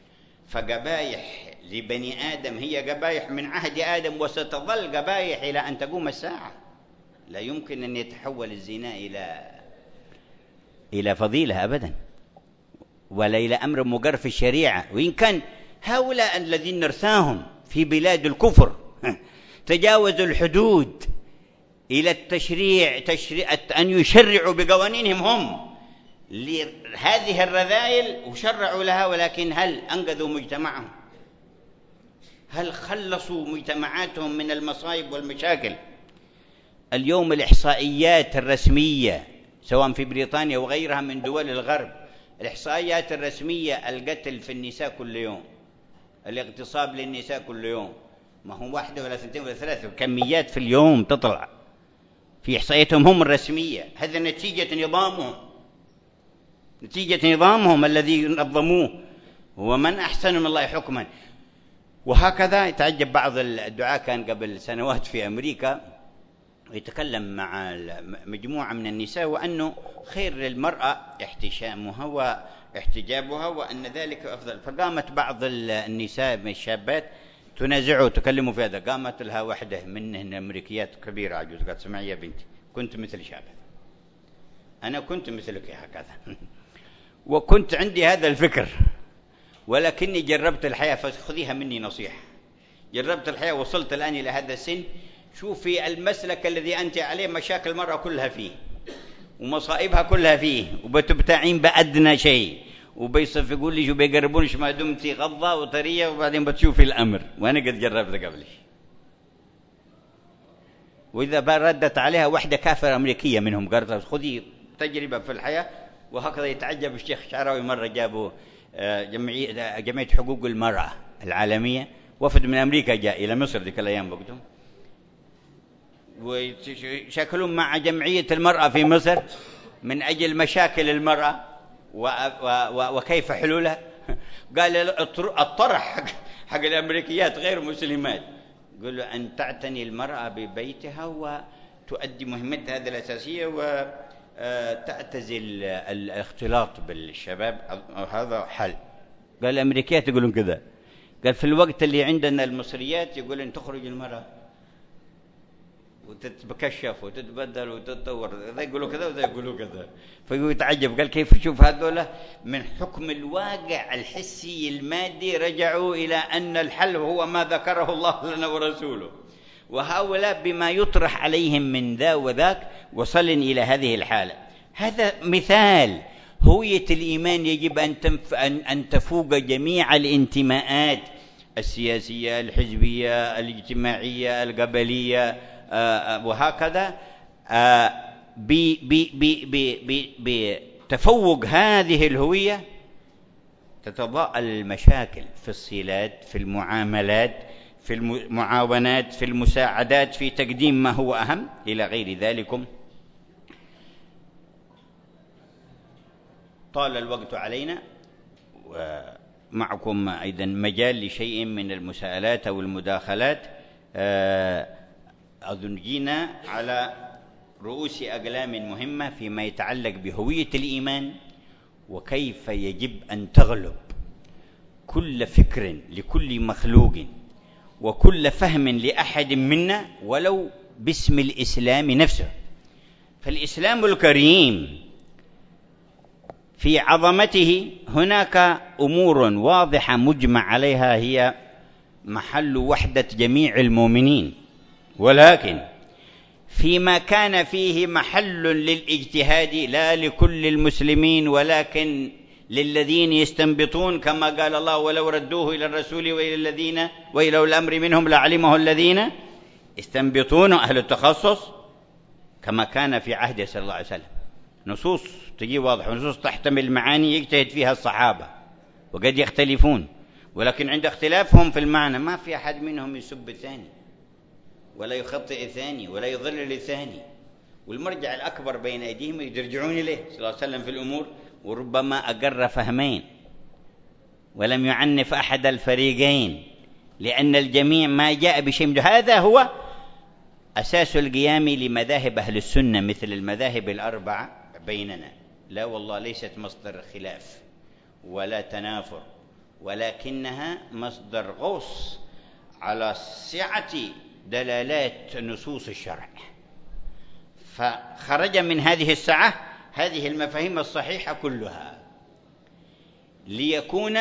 فقبائح لبني آدم هي قبائح من عهد آدم وستظل قبائح إلى أن تقوم الساعة. لا يمكن أن يتحول الزنا إلى إلى فضيلة أبدا، ولا إلى أمر مقر في الشريعة. وإن كان هؤلاء الذين نرثاهم في بلاد الكفر تجاوزوا الحدود إلى التشريع تشريع أن يشرعوا بقوانينهم هم لهذه الرذائل وشرعوا لها، ولكن هل أنقذوا مجتمعهم؟ هل خلصوا مجتمعاتهم من المصائب والمشاكل؟ اليوم الإحصائيات الرسمية سواء في بريطانيا وغيرها من دول الغرب، الإحصائيات الرسمية: القتل في النساء كل يوم، الاغتصاب للنساء كل يوم، ما هو واحدة ولا اثنتين ولا ثلاثة، كميات في اليوم تطلع في إحصائياتهم هم الرسمية. هذا نتيجة نظامهم، نتيجة نظامهم الذي نظموه، ومن أحسن من الله حكما. وهكذا يتعجب بعض الدعاة، كان قبل سنوات في أمريكا ويتكلم مع مجموعة من النساء وأنه خير للمرأة احتشامها واحتجابها وأن ذلك أفضل. فقامت بعض النساء من الشابات تنازعه وتكلموا في هذا. قامت لها واحدة منهن الأمريكيات كبيرة عجوز قالت: سمعي يا بنتي، كنت مثل شابة، أنا كنت مثلك هكذا وكنت عندي هذا الفكر، ولكني جربت الحياة، فخذيها مني نصيحة. جربت الحياة، وصلت الآن إلى هذا السن، شوفي المسلك الذي أنت عليه مشاكل المرأة كلها فيه ومصائبها كلها فيه، وبتبتعين بأدنى شيء، وبيصف يقول لي شو بيقربونش ما دمتي غضة وطرية، وبعدين بتشوفي الأمر. وأنا قد جربت قبلش. وإذا ردت عليها واحدة كافرة أمريكية منهم قالت: خذي تجربة في الحياة. وهكذا يتعجب الشيخ شعراوي، مرة جابوا جمعية جمعية حقوق المرأة العالمية، وفد من أمريكا جاء إلى مصر ذيك الأيام وقتهم، ويشكلون مع جمعية المرأة في مصر من أجل مشاكل المرأة وكيف حلولها. قال الطرح حق الأمريكيات غير مسلمات، قالوا أن تعتني المرأة ببيتها وتؤدي مهمتها هذه الأساسية وتعتزل الاختلاط بالشباب، هذا حل. قال الأمريكيات يقولون كذا. قال في الوقت اللي عندنا المصريات يقول أن تخرج المرأة وتتكشف وتتبدل وتتطور، ذا يقولوا كذا وذا يقولوا كذا. فيقول يتعجب، قال كيف يشوف هذولا من حكم الواقع الحسي المادي رجعوا إلى أن الحل هو ما ذكره الله لنا ورسوله، وهؤلاء بما يطرح عليهم من ذا وذاك وصلن إلى هذه الحالة. هذا مثال هوية الإيمان يجب أن, تنف... أن... أن تفوق جميع الانتماءات السياسية الحزبية الاجتماعية القبلية آه وهكذا. آه بتفوق هذه الهوية تتضاءل المشاكل في الصلات، في المعاملات، في المعاونات، في المساعدات، في تقديم ما هو أهم إلى غير ذلك. طال الوقت علينا، ومعكم أيضا مجال لشيء من المساءلات أو المداخلات. أظن جينا على رؤوس أقلام مهمة فيما يتعلق بهوية الإيمان، وكيف يجب أن تغلب كل فكر لكل مخلوق وكل فهم لأحد منا ولو باسم الإسلام نفسه. فالإسلام الكريم في عظمته هناك أمور واضحة مجمع عليها هي محل وحدة جميع المؤمنين، ولكن فيما كان فيه محل للاجتهاد لا لكل المسلمين ولكن للذين يستنبطون، كما قال الله: ولو ردوه إلى الرسول وإلى الذين وإلى الأمر منهم لعلمه الذين يستنبطون أهل التخصص، كما كان في عهد صلى الله عليه وسلم. نصوص تجي واضحة، نصوص تحتمل معاني يجتهد فيها الصحابة وقد يختلفون، ولكن عند اختلافهم في المعنى ما في أحد منهم يسب الثاني ولا يخطئ الثاني ولا يضلل الثاني، والمرجع الأكبر بين أيديهم يرجعون إليه صلى الله عليه وسلم في الأمور، وربما أقر فهمين ولم يعنف أحد الفريقين، لأن الجميع ما جاء بشيء. هذا هو أساس القيام لمذاهب أهل السنة مثل المذاهب الأربعة بيننا. لا والله ليست مصدر خلاف ولا تنافر، ولكنها مصدر غوص على سعة دلالات نصوص الشرع، فخرج من هذه السعة هذه المفاهيم الصحيحة كلها ليكون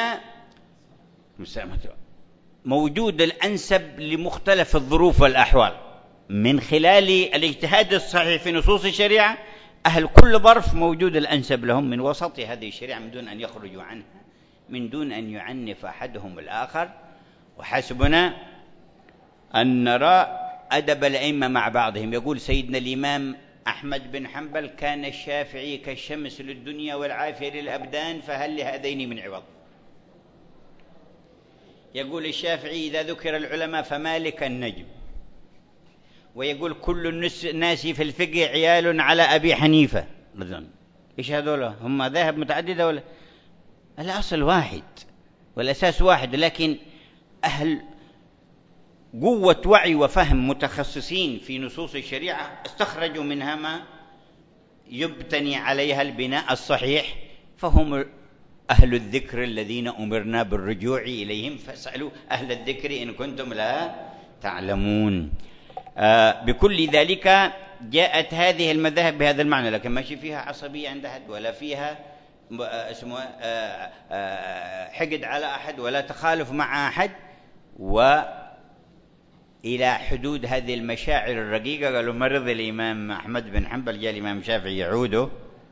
موجود الأنسب لمختلف الظروف والأحوال من خلال الاجتهاد الصحيح في نصوص الشريعة. أهل كل ظرف موجود الأنسب لهم من وسط هذه الشريعة من دون أن يخرجوا عنها، من دون أن يعنف أحدهم الآخر. وحسبنا أن نرى أدب الأئمة مع بعضهم. يقول سيدنا الإمام أحمد بن حنبل: كان الشافعي كالشمس للدنيا والعافية للأبدان، فهل لهذين من عوض؟ يقول الشافعي: إذا ذكر العلماء فمالك النجم. ويقول: كل الناس في الفقه عيال على أبي حنيفة. إيش هذول؟ هم ذاهب متعددة ولا؟ الأصل واحد والأساس واحد، لكن أهل قوة وعي وفهم متخصصين في نصوص الشريعة استخرجوا منها ما يبتني عليها البناء الصحيح، فهم أهل الذكر الذين أمرنا بالرجوع إليهم، فاسألوا أهل الذكر إن كنتم لا تعلمون. آه بكل ذلك جاءت هذه المذاهب بهذا المعنى، لكن ماشي فيها عصبية عند أحد ولا فيها اسمه آه آه حقد على أحد ولا تخالف مع أحد، وإلى حدود هذه المشاعر الرقيقة. قالوا: مرض الإمام أحمد بن حنبل، جاء الإمام الشافعي يعوده.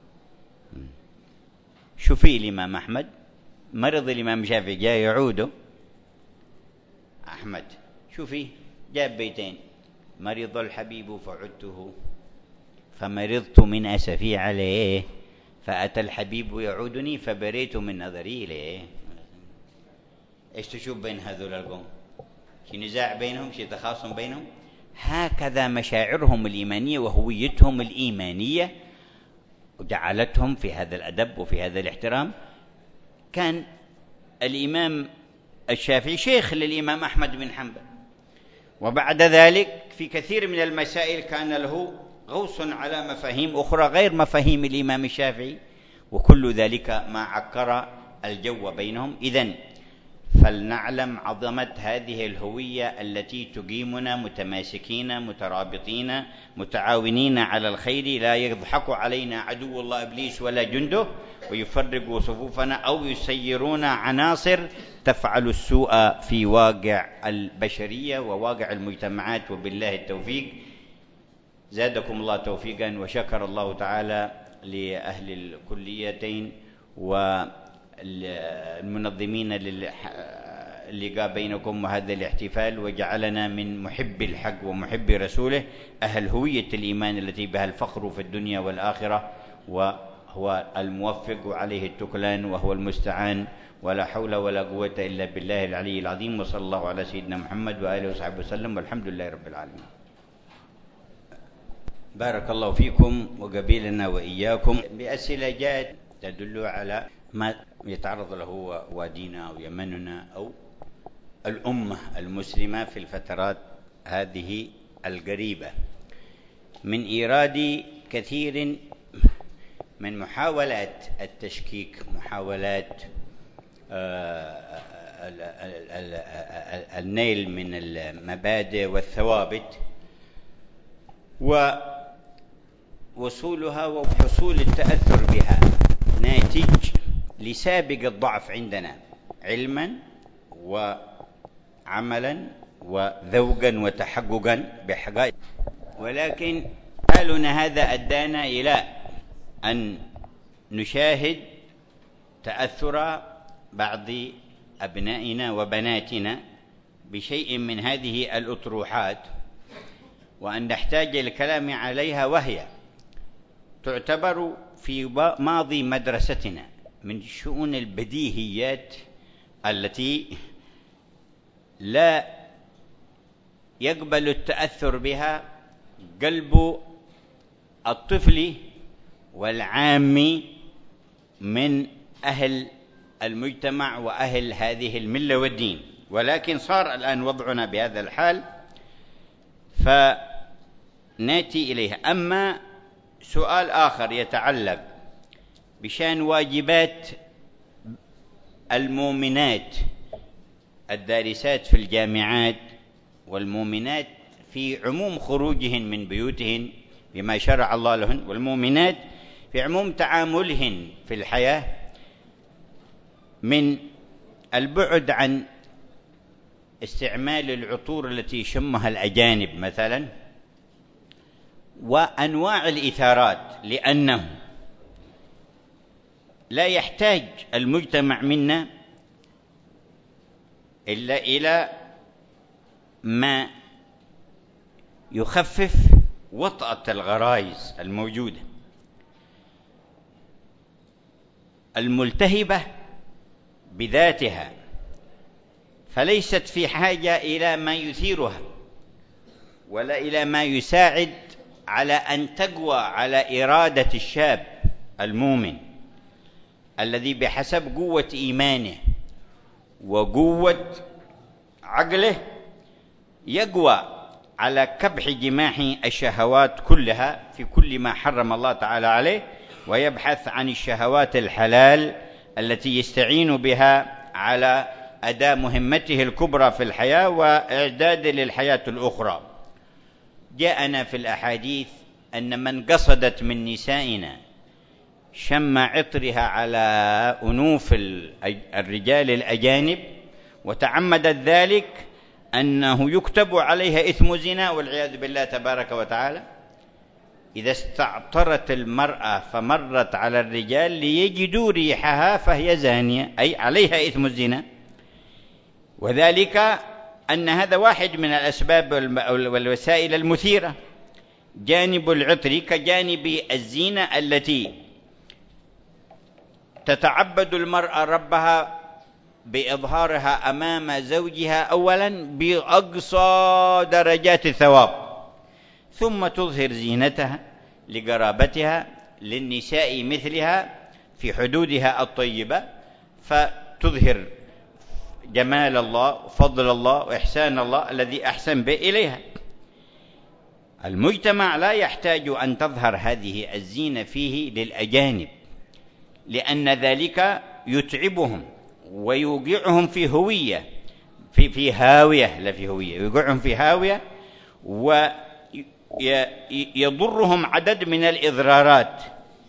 شوفي الإمام أحمد مرض الإمام الشافعي جاء يعوده أحمد، شوفي جاب بيتين: مرض الحبيب فعدته فمرضت من أسفي عليه، فأتى الحبيب يعودني فبريت من نظري إليه. إيش تشوف بين هذول القوم؟ شي نزاع بينهم، شي تخاصم بينهم؟ هكذا مشاعرهم الإيمانية وهويتهم الإيمانية وجعلتهم في هذا الأدب وفي هذا الاحترام. كان الإمام الشافعي شيخ للإمام أحمد بن حنبل، وبعد ذلك في كثير من المسائل كان له غوص على مفاهيم أخرى غير مفاهيم الإمام الشافعي، وكل ذلك ما عكر الجو بينهم. إذن فلنعلم عظمة هذه الهوية التي تقيمنا متماسكين مترابطين متعاونين على الخير، لا يضحك علينا عدو الله إبليس ولا جنده ويفرق صفوفنا أو يسيرون عناصر تفعل السوء في واقع البشرية وواقع المجتمعات. وبالله التوفيق. زادكم الله توفيقا، وشكر الله تعالى لأهل الكليتين والمنظمين للقاء بينكم وهذا الاحتفال، وجعلنا من محب الحق ومحب رسوله أهل هوية الإيمان التي بها الفخر في الدنيا والآخرة، وهو الموفق وعليه التكلان وهو المستعان، ولا حول ولا قوة إلا بالله العلي العظيم. وصلى الله على سيدنا محمد وآله وصحبه وسلم، والحمد لله رب العالمين. بارك الله فيكم وقبيلنا وإياكم بأسئلة جاءت تدل على ما يتعرض له وادينا أو يمننا أو الأمة المسلمة في الفترات هذه القريبة. من إيراد كثير من محاولات التشكيك، محاولات النيل من المبادئ والثوابت ووصولها وحصول التأثر بها ناتج لسابق الضعف عندنا علما وعملا وذوقا وتحققا بحقائق. ولكن حالنا هذا أدانا إلى أن نشاهد تأثر بعض أبنائنا وبناتنا بشيء من هذه الأطروحات، وأن نحتاج الكلام عليها، وهي تعتبر في ماضي مدرستنا من شؤون البديهيات التي لا يقبل التأثر بها قلب الطفل والعام من أهل المجتمع وأهل هذه الملة والدين. ولكن صار الآن وضعنا بهذا الحال فناتي إليها. أما سؤال آخر يتعلق بشأن واجبات المؤمنات الدارسات في الجامعات والمؤمنات في عموم خروجهن من بيوتهن بما شرع الله لهن، والمؤمنات في عموم تعاملهن في الحياة من البعد عن استعمال العطور التي يشمها الأجانب مثلا وأنواع الإثارات، لأنه لا يحتاج المجتمع منا إلا إلى ما يخفف وطأة الغرائز الموجودة الملتهبة بذاتها، فليست في حاجة إلى ما يثيرها ولا إلى ما يساعد على أن تقوى على إرادة الشاب المؤمن الذي بحسب قوة إيمانه وقوة عقله يقوى على كبح جماح الشهوات كلها في كل ما حرم الله تعالى عليه، ويبحث عن الشهوات الحلال التي يستعين بها على أداء مهمته الكبرى في الحياة وإعداد للحياة الأخرى. جاءنا في الأحاديث أن من قصدت من نسائنا شم عطرها على أنوف الرجال الأجانب وتعمدت ذلك أنه يكتب عليها إثم زنا والعياذ بالله تبارك وتعالى. إذا استعطرت المرأة فمرت على الرجال ليجدوا ريحها فهي زانية، أي عليها إثم الزنا. وذلك أن هذا واحد من الأسباب والوسائل المثيرة. جانب العطر كجانب الزينة التي تتعبد المرأة ربها بإظهارها أمام زوجها أولا بأقصى درجات الثواب، ثم تظهر زينتها لقرابتها للنساء مثلها في حدودها الطيبة، فتظهر جمال الله وفضل الله وإحسان الله الذي أحسن به إليها. المجتمع لا يحتاج أن تظهر هذه الزينة فيه للأجانب، لأن ذلك يتعبهم ويوقعهم في هوية في في هاوية لا في هوية يوقعهم في هاوية ويضرهم عدد من الإضرارات.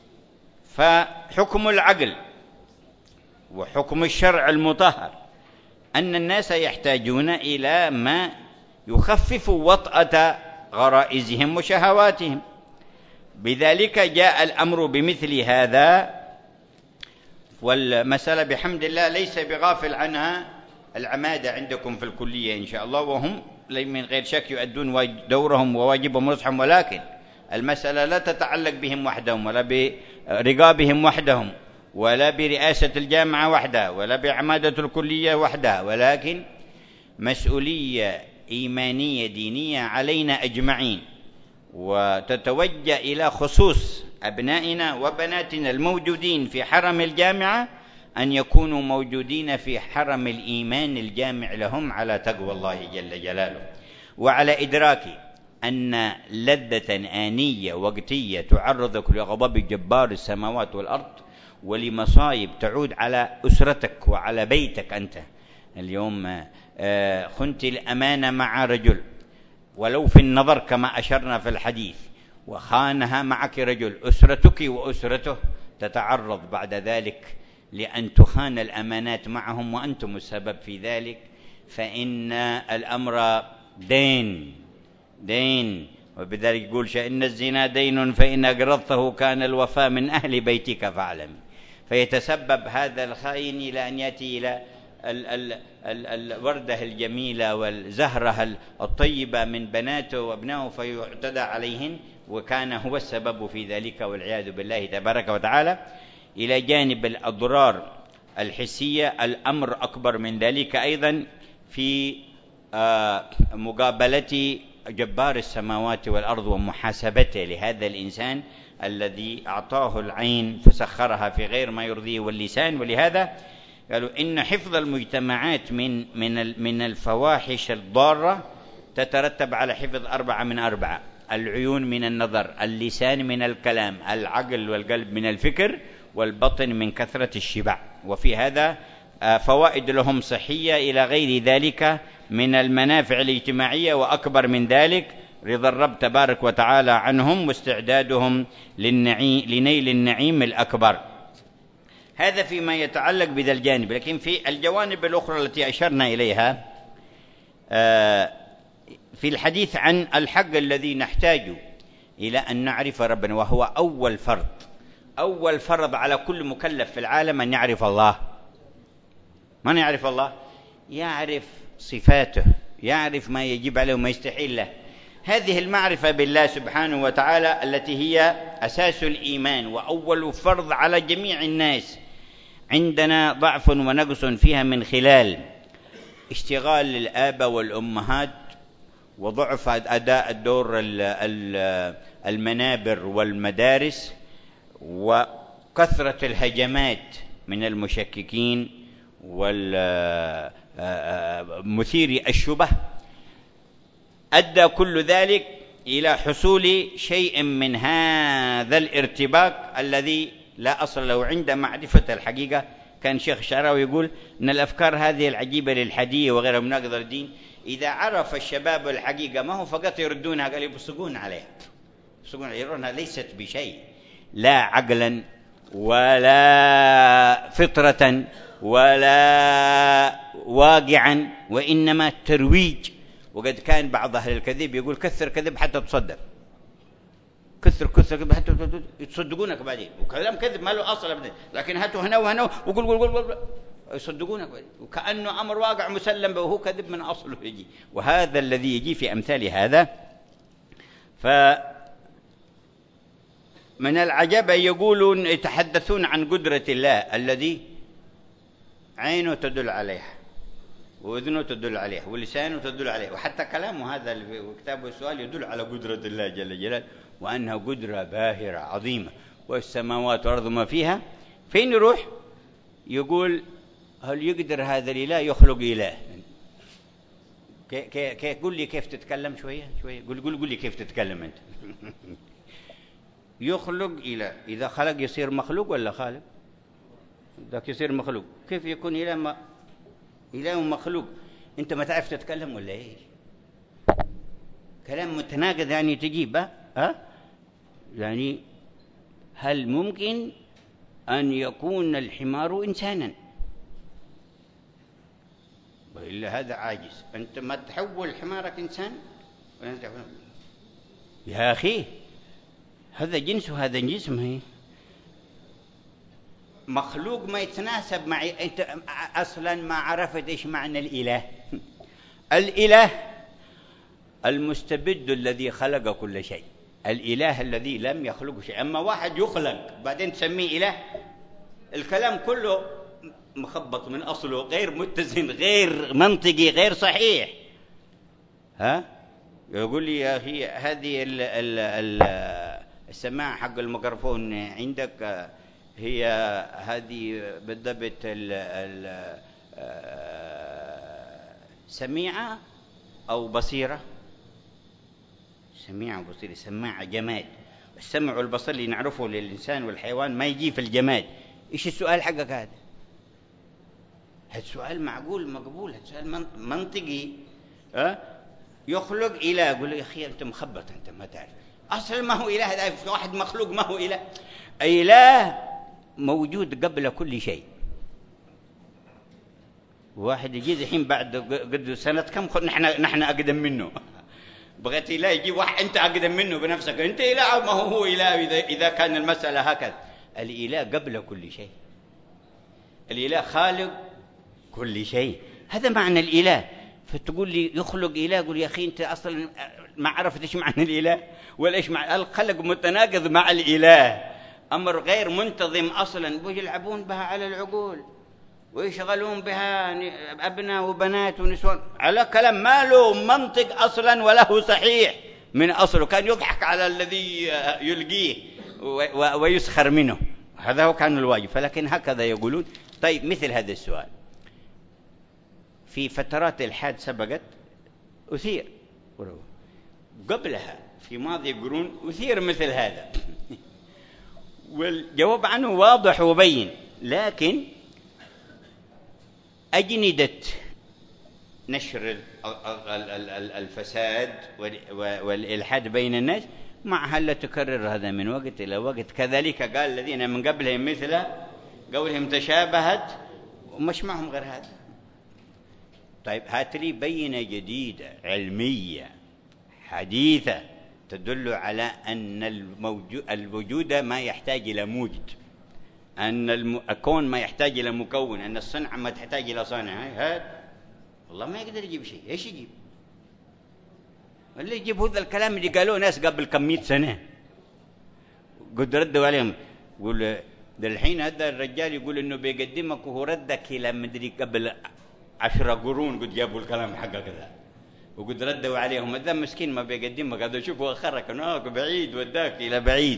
فحكم العقل وحكم الشرع المطهر أن الناس يحتاجون إلى ما يخفف وطأة غرائزهم وشهواتهم. بذلك جاء الأمر بمثل هذا، والمسألة بحمد الله ليس بغافل عنها العمادة عندكم في الكلية إن شاء الله، وهم من غير شك يؤدون دورهم وواجبهم ونصحهم، ولكن المسألة لا تتعلق بهم وحدهم ولا برقابهم وحدهم ولا برئاسة الجامعة وحدها ولا بعمادة الكلية وحدها، ولكن مسؤولية إيمانية دينية علينا أجمعين، وتتوجه إلى خصوص أبنائنا وبناتنا الموجودين في حرم الجامعة أن يكونوا موجودين في حرم الإيمان الجامع لهم على تقوى الله جل جلاله وعلى إدراك أن لذة آنية وقتية تعرضك لغضب جبار السماوات والأرض ولمصايب تعود على أسرتك وعلى بيتك أنت. اليوم خنت الأمانة مع رجل ولو في النظر كما أشرنا في الحديث، وخانها معك رجل، أسرتك وأسرته تتعرض بعد ذلك لأن تخان الأمانات معهم وأنتم السبب في ذلك، فإن الأمر دين دين. وبذلك يقول شأن الزنا دين فإن أقرضته كان الوفاء من أهل بيتك فاعلم. فيتسبب هذا الخائن إلى أن يأتي إلى ال ال ال الوردة الجميلة والزهرة الطيبة من بناته وابنائه فيعتدى عليهن، وكان هو السبب في ذلك والعياذ بالله تبارك وتعالى. إلى جانب الأضرار الحسية الأمر أكبر من ذلك أيضا في مقابلة جبار السماوات والأرض ومحاسبته لهذا الإنسان الذي أعطاه العين فسخرها في غير ما يرضيه واللسان. ولهذا قالوا إن حفظ المجتمعات من من من الفواحش الضارة تترتب على حفظ أربعة من أربعة: العيون من النظر، اللسان من الكلام، العقل والقلب من الفكر، والبطن من كثرة الشبع. وفي هذا فوائد لهم صحية إلى غير ذلك من المنافع الاجتماعية، وأكبر من ذلك رضا الرب تبارك وتعالى عنهم واستعدادهم لنيل النعيم الأكبر. هذا فيما يتعلق بذا الجانب. لكن في الجوانب الأخرى التي أشرنا إليها في الحديث عن الحق الذي نحتاج إلى أن نعرف ربنا، وهو أول فرض أول فرض على كل مكلف في العالم أن يعرف الله. من يعرف الله؟ يعرف صفاته، يعرف ما يجب عليه وما يستحيل له. هذه المعرفة بالله سبحانه وتعالى التي هي أساس الإيمان وأول فرض على جميع الناس. عندنا ضعف ونقص فيها من خلال اشتغال الآباء والأمهات وضعف أداء الدور المنابر والمدارس وكثرة الهجمات من المشككين والمثير الشبه. أدى كل ذلك إلى حصول شيء من هذا الارتباك الذي لا أصل له عند معرفة الحقيقة. كان شيخ الشعراوي يقول أن الأفكار هذه العجيبة للحدية وغيرها من ناقض الدين إذا عرف الشباب الحقيقة ما هو فقط يردونها، قال يبصقون عليها يبصقون عليها يرونها ليست بشيء، لا عقلا ولا فطرة ولا واقعا، وإنما ترويج. وقد كان بعض أهل الكذب يقول كثر كذب حتى تصدق، كثر كثر كذب حتى يصدقونك بعدين، وكلام كذب ما له أصل أبدا، لكن هاتوا هنا وهنا وقول قول قول قول يصدقونك بعدين، وكأنه أمر واقع مسلم به وهو كذب من أصله يجي. وهذا الذي يجي في أمثال هذا. فمن العجب يقولون يتحدثون عن قدرة الله الذي عينه تدل عليها وأذنه تدل عليه ولسانه تدل عليه، وحتى كلامه هذا وكتابه السؤال يدل على قدرة الله جل جلاله، وأنها قدرة باهرة عظيمة. والسماوات والأرض ما فيها. فين يروح يقول هل يقدر هذا الإله يخلق إله؟ كي كي قل لي كيف تتكلم شوية شوية قل قل قل لي كيف تتكلم أنت. يخلق إله، إذا خلق يصير مخلوق ولا خالق؟ ذاك يصير مخلوق، كيف يكون إله ما إله مخلوق؟ أنت ما تعرف تتكلم ولا إيه؟ كلام متناقض يعني تجيب ها؟ يعني هل ممكن أن يكون الحمار إنسانا؟ وإلا هذا عاجز. أنت ما تحول حمارك إنسان ولا أنت يا أخي هذا جنس وهذا جنس، ما هي مخلوق ما يتناسب معي. أنت أصلا ما عرفت إيش معنى الإله. الإله المستبد الذي خلق كل شيء، الإله الذي لم يخلق شيء. أما واحد يخلق بعدين تسميه إله، الكلام كله مخبط من أصله، غير متزن، غير منطقي، غير صحيح. ها يقول لي يا أخي هذه ال ال ال السماعة حق الميكروفون عندك هي هذه بالضبط سميعة أو بصيرة؟ سميع وبصير. سماعة جماد، السمع والبصر اللي نعرفه للإنسان والحيوان ما يجي في الجماد. إيش السؤال حقك هذا؟ هذا سؤال معقول مقبول، هذا سؤال منطقي. أه؟ يخلق إله، يقول له يا أخي أنت مخبط، أنت ما تعرف أصلا ما هو إله. هذا واحد مخلوق ما هو إله. إله موجود قبل كل شيء. واحد يجي الحين بعد قد سنة كم نحن نحن أقدم منه. بغيت إله يجيب واحد أنت أقدم منه بنفسك، أنت إله ما هو هو إله. إذا إذا كان المسألة هكذا، الإله قبل كل شيء، الإله خالق كل شيء، هذا معنى الإله. فتقول لي يخلق إله، أقول يا أخي أنت أصلا ما عرفت إيش معنى الإله ولا إيش معنى الخلق. متناقض مع الإله، أمر غير منتظم أصلا. ويلعبون بها على العقول ويشغلون بها أبناء وبنات ونسوان على كلام ما له منطق أصلا وله صحيح من أصله. كان يضحك على الذي يلقيه ويسخر منه، هذا هو كان الواجب. فلكن هكذا يقولون. طيب مثل هذا السؤال في فترات الحاد سبقت أثير، قبلها في ماضي قرون أثير مثل هذا، والجواب عنه واضح وبين. لكن أجندة نشر الفساد والإلحاد بين الناس معها لا تكرر هذا من وقت إلى وقت. كذلك قال الذين من قبلهم مثل قولهم تشابهت، ومش معهم غير هذا. طيب هات لي بينة جديدة علمية حديثة تدل على أن الوجود ما يحتاج إلى موجد، أن الكون ما يحتاج إلى مكون، أن الصنع ما تحتاج إلى صانع. هذا والله ما يقدر يجيب شيء. إيش يجيب؟ اللي يجيب هذا الكلام اللي قالوه ناس قبل كم مئة سنة قد ردوا عليهم. يقول الحين هذا الرجال يقول إنه بيقدمك وهو ردك إلى مدري قبل عشرة قرون قد جابوا الكلام حقه كذا، وقد ردوا عليهم هذا مسكين ما بيقدمك، هذا شوفوا أخرك هناك بعيد وداك إلى بعيد.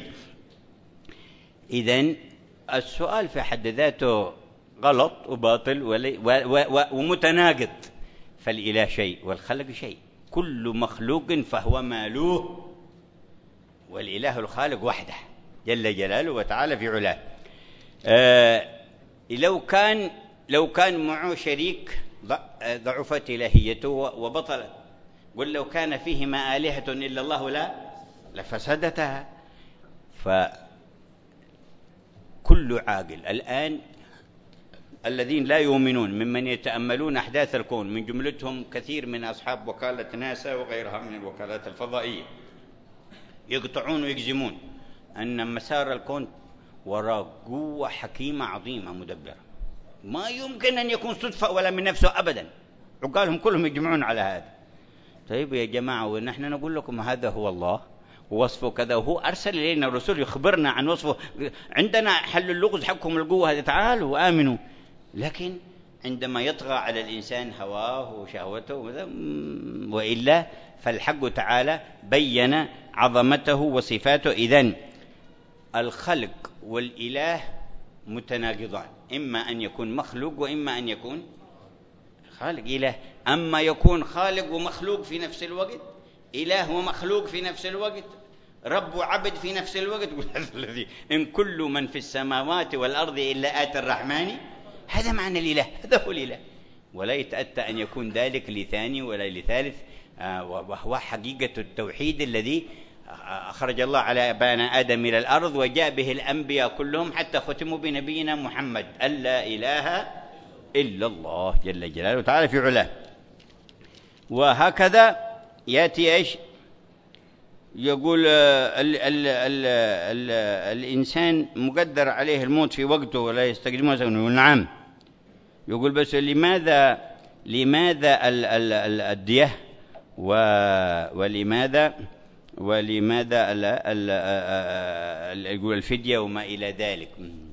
إذن السؤال في حد ذاته غلط وباطل ومتناقض. فالإله شيء والخلق شيء، كل مخلوق فهو مالوه، والإله الخالق وحده جل جلاله وتعالى في علاه. آه لو كان لو كان معه شريك ضعفت إلهيته وبطلت. قل لو كان فيهما آلهة إلا الله لا لفسدتها. فكل عاقل الآن الذين لا يؤمنون ممن يتأملون أحداث الكون، من جملتهم كثير من أصحاب وكالة ناسا وغيرها من الوكالات الفضائية، يقطعون ويجزمون أن مسار الكون وراء قوة حكيمة عظيمة مدبرة، ما يمكن أن يكون صدفة ولا من نفسه أبدا. عقالهم كلهم يجمعون على هذا. طيب يا جماعة، ونحن نقول لكم هذا هو الله ووصفه كذا، وهو أرسل إلينا الرسول يخبرنا عن وصفه. عندنا حل اللغز حقكم القوة هذه، تعالوا وآمنوا. لكن عندما يطغى على الإنسان هواه وشهوته وإلا فالحق تعالى بين عظمته وصفاته. إذن الخلق والإله متناقضان، إما أن يكون مخلوق وإما أن يكون خالق. إله أما يكون خالق ومخلوق في نفس الوقت، إله ومخلوق في نفس الوقت، رب وعبد في نفس الوقت. الذي إن كل من في السماوات والأرض إلا آتي الرحمن، هذا معنى الإله، هذا هو الإله. ولا يتأتى أن يكون ذلك لثاني ولا لثالث، وهو حقيقة التوحيد الذي أخرج الله على أبانا آدم إلى الأرض وجاء به الأنبياء كلهم حتى ختموا بنبينا محمد أن لا إله إلا الله جل جلاله وتعالى في علاه. وهكذا يأتي إيش؟ يقول ال ال ال ال الإنسان مقدر عليه الموت في وقته ولا يستقدمه. يقول نعم. يقول بس لماذا لماذا ال ال ال الدية ولماذا ولماذا ال ال يقول الفدية وما إلى ذلك.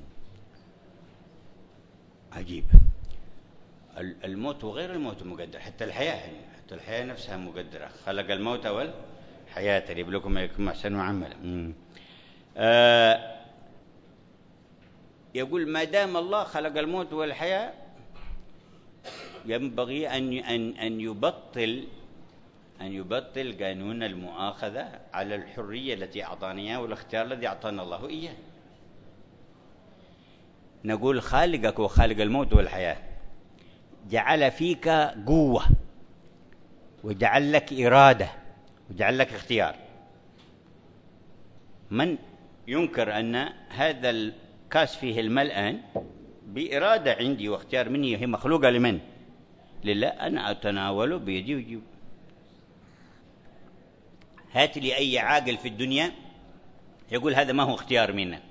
عجيب. الموت وغير الموت مقدر، حتى الحياة حتى الحياة نفسها مقدرة. خلق الموت والحياة ليبلوكم أيكم أحسن عملا. آه يقول ما دام الله خلق الموت والحياة ينبغي أن أن أن يبطل أن يبطل قانون المؤاخذة على الحرية التي أعطانا إياها والاختيار الذي أعطانا الله إياه. نقول خالقك وخالق الموت والحياة جعل فيك قوة وجعل لك إرادة وجعل لك اختيار. من ينكر أن هذا الكاس فيه الماء الآن بإرادة عندي واختيار مني، هي مخلوقة لمن؟ لله. أنا أتناوله بيدي وجيب. هات لي أي عاقل في الدنيا يقول هذا ما هو اختيار منك.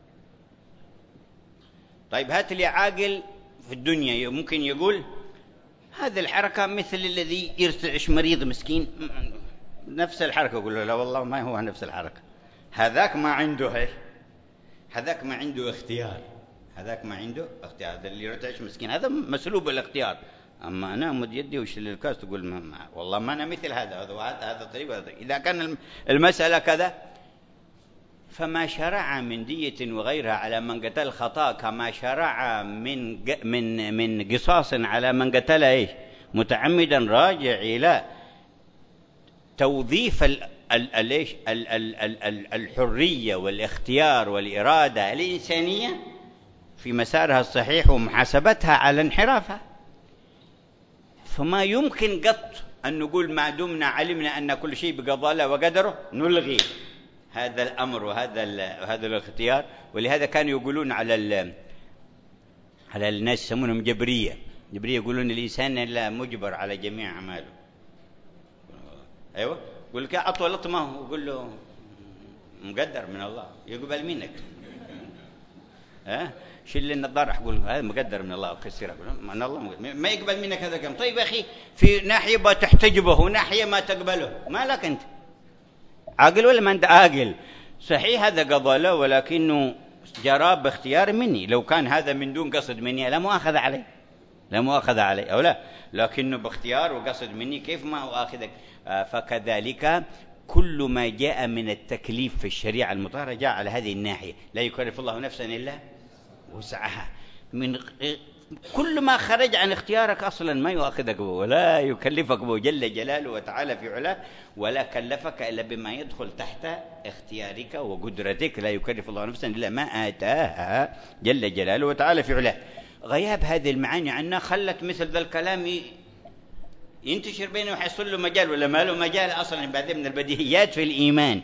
طيب هات لي عاقل في الدنيا ممكن يقول هذه الحركة مثل الذي يرتعش مريض مسكين، نفس الحركة. يقول له لا والله ما هو نفس الحركة، هذاك ما عنده هيك، هذاك ما عنده اختيار، هذاك ما عنده اختيار. هذا اللي يرتعش مسكين هذا مسلوب الاختيار. أما أنا أمد يدي وشيل الكاس تقول ما ما والله ما أنا مثل هذا، هذا هذا طيب. هذا إذا كان المسألة كذا فما شرع من دية وغيرها على من قتل خطأ كما شرع من من من قصاص على من قتل ايش متعمدا راجع إلى توظيف الايش الحرية والاختيار والإرادة الإنسانية في مسارها الصحيح ومحاسبتها على انحرافها. فما يمكن قط أن نقول ما دمنا علمنا أن كل شيء بقضاء الله وقدره نلغي هذا الأمر وهذا وهذا الاختيار. ولهذا كانوا يقولون على ال على الناس يسمونهم جبرية جبرية يقولون الإنسان لا مجبر على جميع أعماله. أيوة يقول لك أعطوا لطمة ويقول له مقدر من الله، يقبل منك. ها شيل النظارة أقول هذا مقدر من الله وكسر أقول من الله ما يقبل منك هذا كم. طيب يا أخي في ناحية بتحتجبه وناحية ما تقبله، ما لك أنت عاقل ولا ما أنت عاقل؟ صحيح هذا قضى له ولكنه جرى باختيار مني. لو كان هذا من دون قصد مني لا مؤاخذة عليه، لا مؤاخذة عليه أو لا، لكنه باختيار وقصد مني كيف ما أؤاخذك. آه فكذلك كل ما جاء من التكليف في الشريعة المطهرة جاء على هذه الناحية. لا يكلف الله نفسا إلا وسعها. من كل ما خرج عن اختيارك أصلا ما يؤاخذك به ولا يكلفك به جل جلاله وتعالى في علاه، ولا كلفك إلا بما يدخل تحت اختيارك وقدرتك. لا يكلف الله نفسا إلا ما آتاها جل جلاله وتعالى في علاه. غياب هذه المعاني عنا خلت مثل ذا الكلام ينتشر بينه ويحصل له مجال ولا ما له مجال أصلا. بعدين من البديهيات في الإيمان.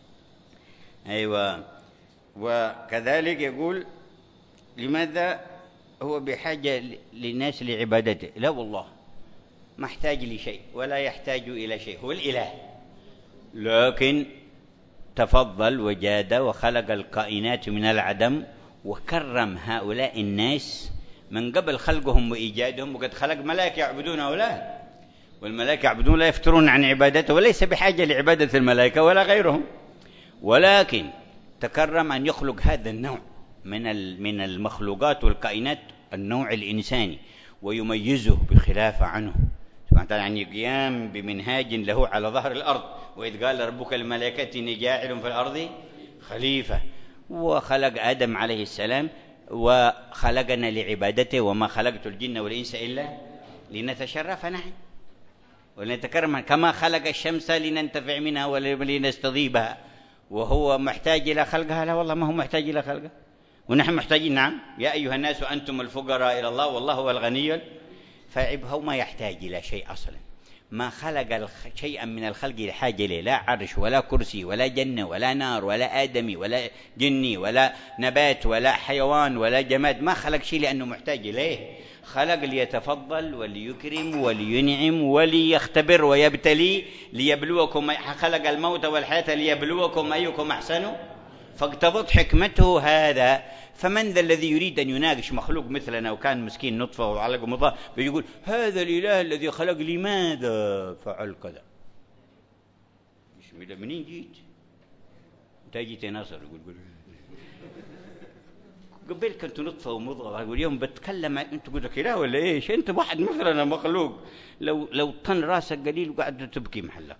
أيوة. وكذلك يقول لماذا هو بحاجة للناس لعبادته؟ لا والله ما احتاج لشيء ولا يحتاج إلى شيء، هو الإله، لكن تفضل وجاد وخلق الكائنات من العدم وكرم هؤلاء الناس من قبل خلقهم وإيجادهم. وقد خلق ملائكة يعبدون أولاه، والملائكة يعبدون لا يفترون عن عبادته، وليس بحاجة لعبادة الملائكة ولا غيرهم، ولكن تكرم أن يخلق هذا النوع من من المخلوقات والكائنات، النوع الإنساني، ويميزه بخلافة عنه سبحانه وتعالى، يعني قيام بمنهاج له على ظهر الأرض. وإذ قال ربك الملائكة إني جاعل في الأرض خليفة. وخلق آدم عليه السلام وخلقنا لعبادته، وما خلقت الجن والإنس إلا لنتشرف نحن ولنتكرم، كما خلق الشمس لننتفع منها ولنستضيبها. وهو محتاج إلى خلقها؟ لا والله ما هو محتاج إلى خلقها، ونحن محتاجين. نعم يا أيها الناس أنتم الفقراء إلى الله والله هو الغني. فهو ما يحتاج إلى شيء أصلا، ما خلق شيئا من الخلق لحاجة إليه، لا عرش ولا كرسي ولا جنة ولا نار ولا آدمي ولا جني ولا نبات ولا حيوان ولا جماد، ما خلق شيء لأنه محتاج إليه. خلق ليتفضل وليكرم ولينعم وليختبر ويبتلي ليبلوكم. خلق الموت والحياة ليبلوكم أيكم أحسن، فاقتضت حكمته هذا. فمن ذا الذي يريد أن يناقش مخلوق مثلنا وكان مسكين نطفة وعلق مضاء بيقول هذا الإله الذي خلق لماذا فعل كذا؟ مش منين جيت؟ انت جيت ناصر يقول قول قبل كنت نطفة ومضغة، أقول يوم بتكلم أنت تقول لك إله ولا إيش؟ أنت واحد مثلنا مخلوق، لو لو طن راسك قليل وقعد تبكي محلك.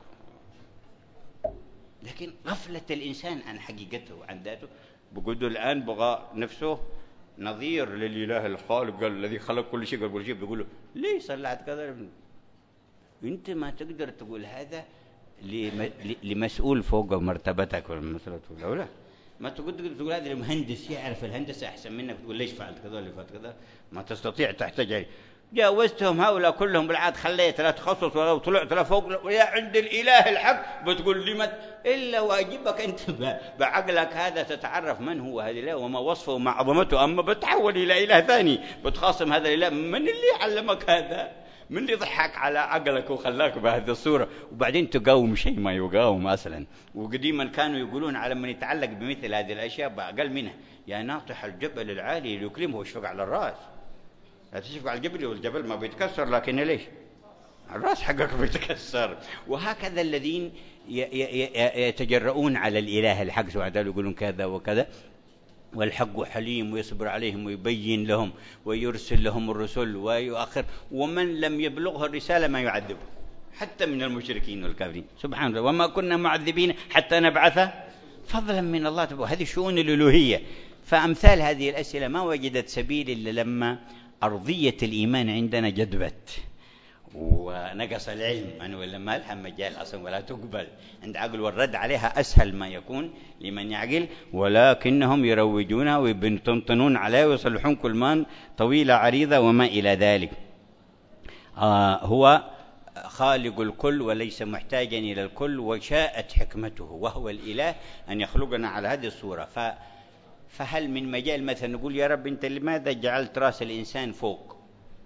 لكن غفلة الإنسان عن حقيقته وعن ذاته، بقوله الآن بغى نفسه نظير للإله الخالق الذي خلق كل شيء. قال كل شيء بيقولوا ليه صلعت كذا؟ أنت ما تقدر تقول هذا لمسؤول فوق مرتبتك ولا مسؤول ولا لا، ما تقدر تقول هذا لمهندس يعرف الهندسة أحسن منك تقول ليش فعلت كذا ولا فعلت كذا، ما تستطيع تحتاج عليه. جاوزتهم هؤلاء كلهم بالعاد، خليت لا تخصص ولا طلعت لا فوق ويا عند الإله الحق بتقول لي ما إلا واجبك أنت بعقلك هذا تتعرف من هو هذا الإله وما وصفه وما عظمته، أما بتحول إلى إله ثاني بتخاصم هذا الإله. من اللي علمك هذا؟ من اللي ضحك على عقلك وخلاك بهذه الصورة؟ وبعدين تقاوم شيء ما يقاوم أصلا. وقديما كانوا يقولون على من يتعلق بمثل هذه الأشياء بأقل منها يا ناطح الجبل العالي ليكلمه ويشفق على الرأس. لا تشفق على الجبل والجبل ما بيتكسر، لكن ليش الرأس حقك بيتكسر. وهكذا الذين يتجرؤون على الإله الحق سبحانه وتعالى يقولون كذا وكذا، والحق حليم ويصبر عليهم ويبين لهم ويرسل لهم الرسل ويؤخر، ومن لم يبلغه الرسالة ما يعذبه حتى من المشركين والكافرين. سبحان الله، وما كنا معذبين حتى نبعث فضلا من الله. هذه شؤون الألوهية. فأمثال هذه الأسئلة ما وجدت سبيل إلا لما أرضية الإيمان عندنا جدبت ونقص العلم، يعني ولا ما لها مجال أصلا ولا تقبل عند عقل، والرد عليها أسهل ما يكون لمن يعقل، ولكنهم يروجونها ويبنطنطنون عليها ويصلحون كل مان طويلة عريضة وما إلى ذلك. آه هو خالق الكل وليس محتاجا إلى الكل، وشاءت حكمته وهو الإله أن يخلقنا على هذه الصورة. ف فهل من مجال مثلا نقول يا رب أنت لماذا جعلت رأس الإنسان فوق؟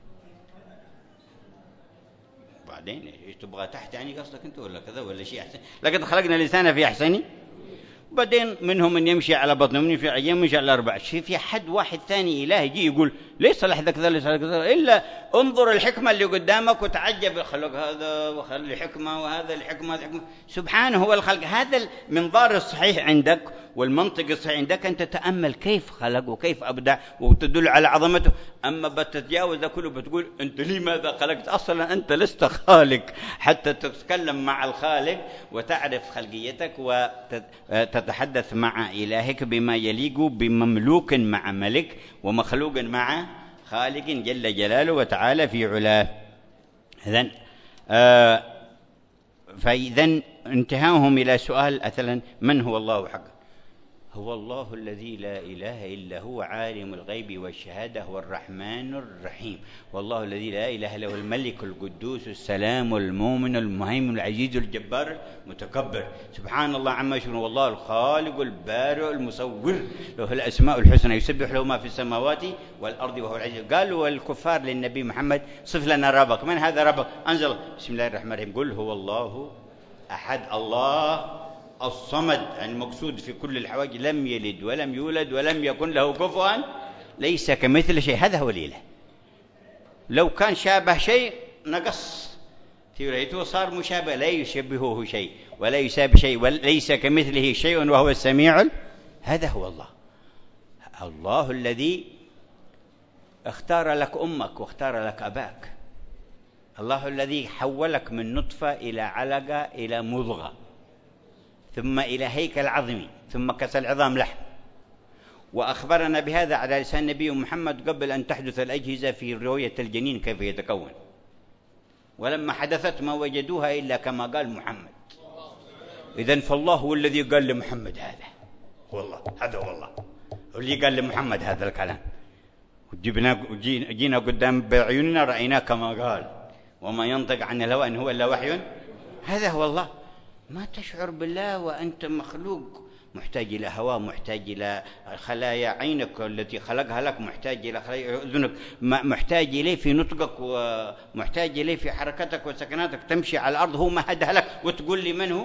بعدين تبغى تحت يعني قصدك أنت ولا كذا ولا شيء أحسن؟ لقد خلقنا الإنسان في أحسن. بعدين منهم من يمشي على بطنه ومن يمشي على يمين ومن على أربع. في في حد واحد ثاني إله يجي يقول ليش صلح ذا كذا ليش صلح كذا، إلا انظر الحكمة اللي قدامك وتعجب خلق هذا وخلي حكمة وهذا الحكمة الحكمة. سبحانه هو الخلق. هذا المنظار الصحيح عندك والمنطق الصحيح عندك أن تتأمل كيف خلق وكيف أبدع وتدل على عظمته. أما بتتجاوز ده كله بتقول أنت لماذا خلقت؟ أصلا أنت لست خالق حتى تتكلم مع الخالق وتعرف خلقيتك وتتحدث مع إلهك بما يليق بمملوك مع ملك ومخلوق مع خالق جل جلاله وتعالى في علاه. إذن آه فإذن انتهاهم إلى سؤال مثلا من هو الله حقا؟ هو الله الذي لا إله إلا هو عالم الغيب والشهادة هو الرحمن الرحيم، والله الذي لا إله إلا هو الملك القدوس السلام المؤمن المهيمن العزيز الجبار المتكبر. سبحان الله عما يشركون، والله الخالق البارئ المصور له الأسماء الحسنى يسبح له ما في السماوات والأرض وهو العزيز. قالوا الكفار للنبي محمد صف لنا ربك. من هذا ربك؟ أنزل بسم الله الرحمن الرحيم قل هو الله أحد الله الصمد المقصود في كل الحوائج، لم يلد ولم يولد ولم يكن له كفوا ليس كمثل شيء. هذا هو الإله. لو كان شابه شيء نقص في رأيته صار مشابه، لا يشبهه شيء ولا يشابه شيء وليس كمثله شيء وهو السميع. هذا هو الله. الله الذي اختار لك أمك واختار لك أباك، الله الذي حولك من نطفة إلى علقة إلى مضغة ثم إلى هيكل عظمي ثم كسى العظام لحم، وأخبرنا بهذا على لسان نبي محمد قبل أن تحدث الأجهزة في رؤية الجنين كيف يتكون، ولما حدثت ما وجدوها إلا كما قال محمد. إذن فالله هو الذي قال لمحمد هذا هو الله، هذا هو الله اللي قال لمحمد هذا الكلام، وجينا جينا قدام بعيوننا رأيناه كما قال وما ينطق عن الهوى إن هو إلا وحي. هذا هو الله. ما تشعر بالله وأنت مخلوق محتاج إلى هواء، محتاج إلى خلايا عينك التي خلقها لك، محتاج إلى خلايا أذنك، محتاج إليه في نطقك ومحتاج إليه في حركتك وسكناتك. تمشي على الأرض هو مهدها لك وتقول لي من هو؟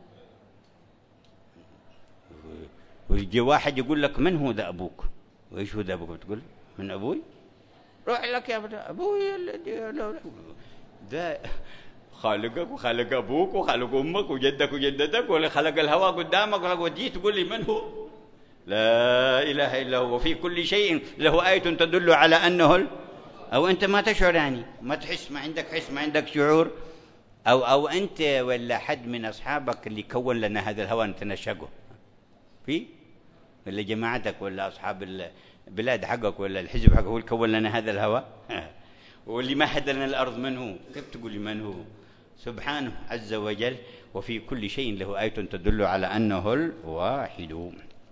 ويجي واحد يقول لك من هو ذا أبوك؟ وإيش هو ذا أبوك؟ بتقول من أبوي؟ روح لك يا أبوي الذي ذا خالقك وخالق أبوك وخالق أمك وجدك وجدتك ولا خلق الهواء قدامك وجيت تقول لي من هو؟ لا إله إلا هو. وفي كل شيء له آية تدل على أنه ال... أو أنت ما تشعر يعني ما تحس، ما عندك حس، ما عندك شعور، أو أو أنت ولا حد من أصحابك اللي كون لنا هذا الهواء نتنشقه في ولا جماعتك ولا أصحاب البلاد حقك ولا الحزب حقك هو اللي كون لنا هذا الهواء واللي مهد لنا الأرض من هو؟ كيف تقول لي من هو؟ سبحانه عز وجل، وفي كل شيء له آية تدل على أنه الواحد.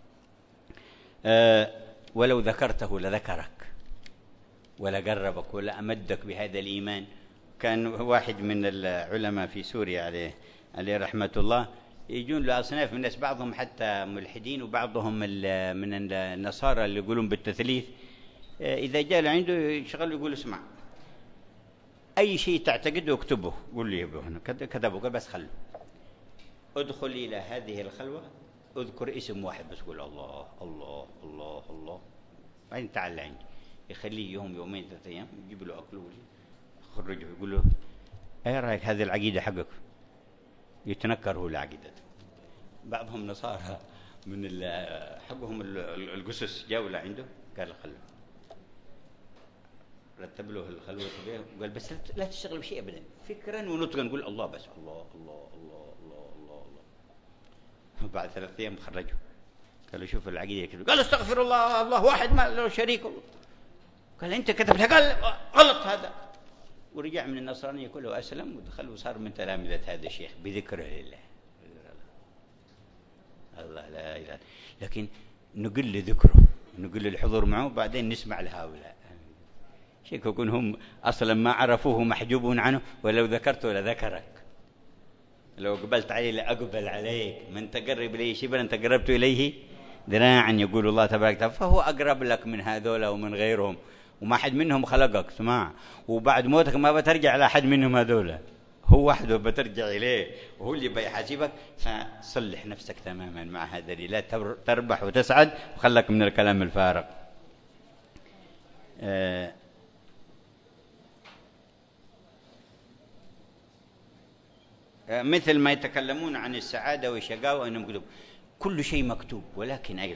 أه ولو ذكرته لذكرك ولقربك ولأمدك بهذا الإيمان. كان واحد من العلماء في سوريا عليه عليه رحمة الله يجون له أصناف من الناس، بعضهم حتى ملحدين وبعضهم من النصارى اللي يقولون بالتثليث. إذا جاء عنده يشغل يقول اسمع أي شيء تعتقده اكتبه، قول لي هنا كتبه، قال بس خلوا ادخل إلى هذه الخلوة اذكر اسم واحد بس، قول الله الله الله الله، بعدين تعال عندي. يخليه يوم يومين ثلاثة أيام، يجيب له أكله يخرجه يقول له ايه رايك هذه العقيده حقك؟ يتنكر هو العقيده. بعضهم نصارى من حقهم القسس جاوا لعنده قال خلوا، رتب له الخلوه به وقال بس لا تشتغل بشيء ابدا، فكرا ونطقا نقول الله بس، الله الله الله الله الله الله. بعد ثلاث ايام خرجوا قالوا شوف العقيده كذا، قال استغفر الله الله واحد ما له شريك. قال انت كتبتها؟ قال غلط هذا. ورجع من النصرانية كله أسلم ودخل وصار من تلامذة هذا الشيخ بذكره لله. الله لا إله. لكن نقل ذكره، نقل الحضور معه، بعدين نسمع لهؤلاء. شيخ يكون هم أصلا ما عرفوه محجوبون عنه، ولو ذكرته لذكرك، لو قبلت عليه لأقبل عليك، من تقرب إليه شبرا أنت قربت إليه ذراعا، يقول الله تبارك وتعالى. فهو أقرب لك من هذولا ومن غيرهم، وما حد منهم خلقك سمع، وبعد موتك ما بترجع على حد منهم هذولا، هو وحده بترجع إليه وهو اللي بيحاسبك. فصلح نفسك تماما مع هذا اللي لا تربح وتسعد، وخلك من الكلام الفارغ. آه مثل ما يتكلمون عن السعادة والشقاوة أنهم مكتوب، كل شيء مكتوب، ولكن أيضا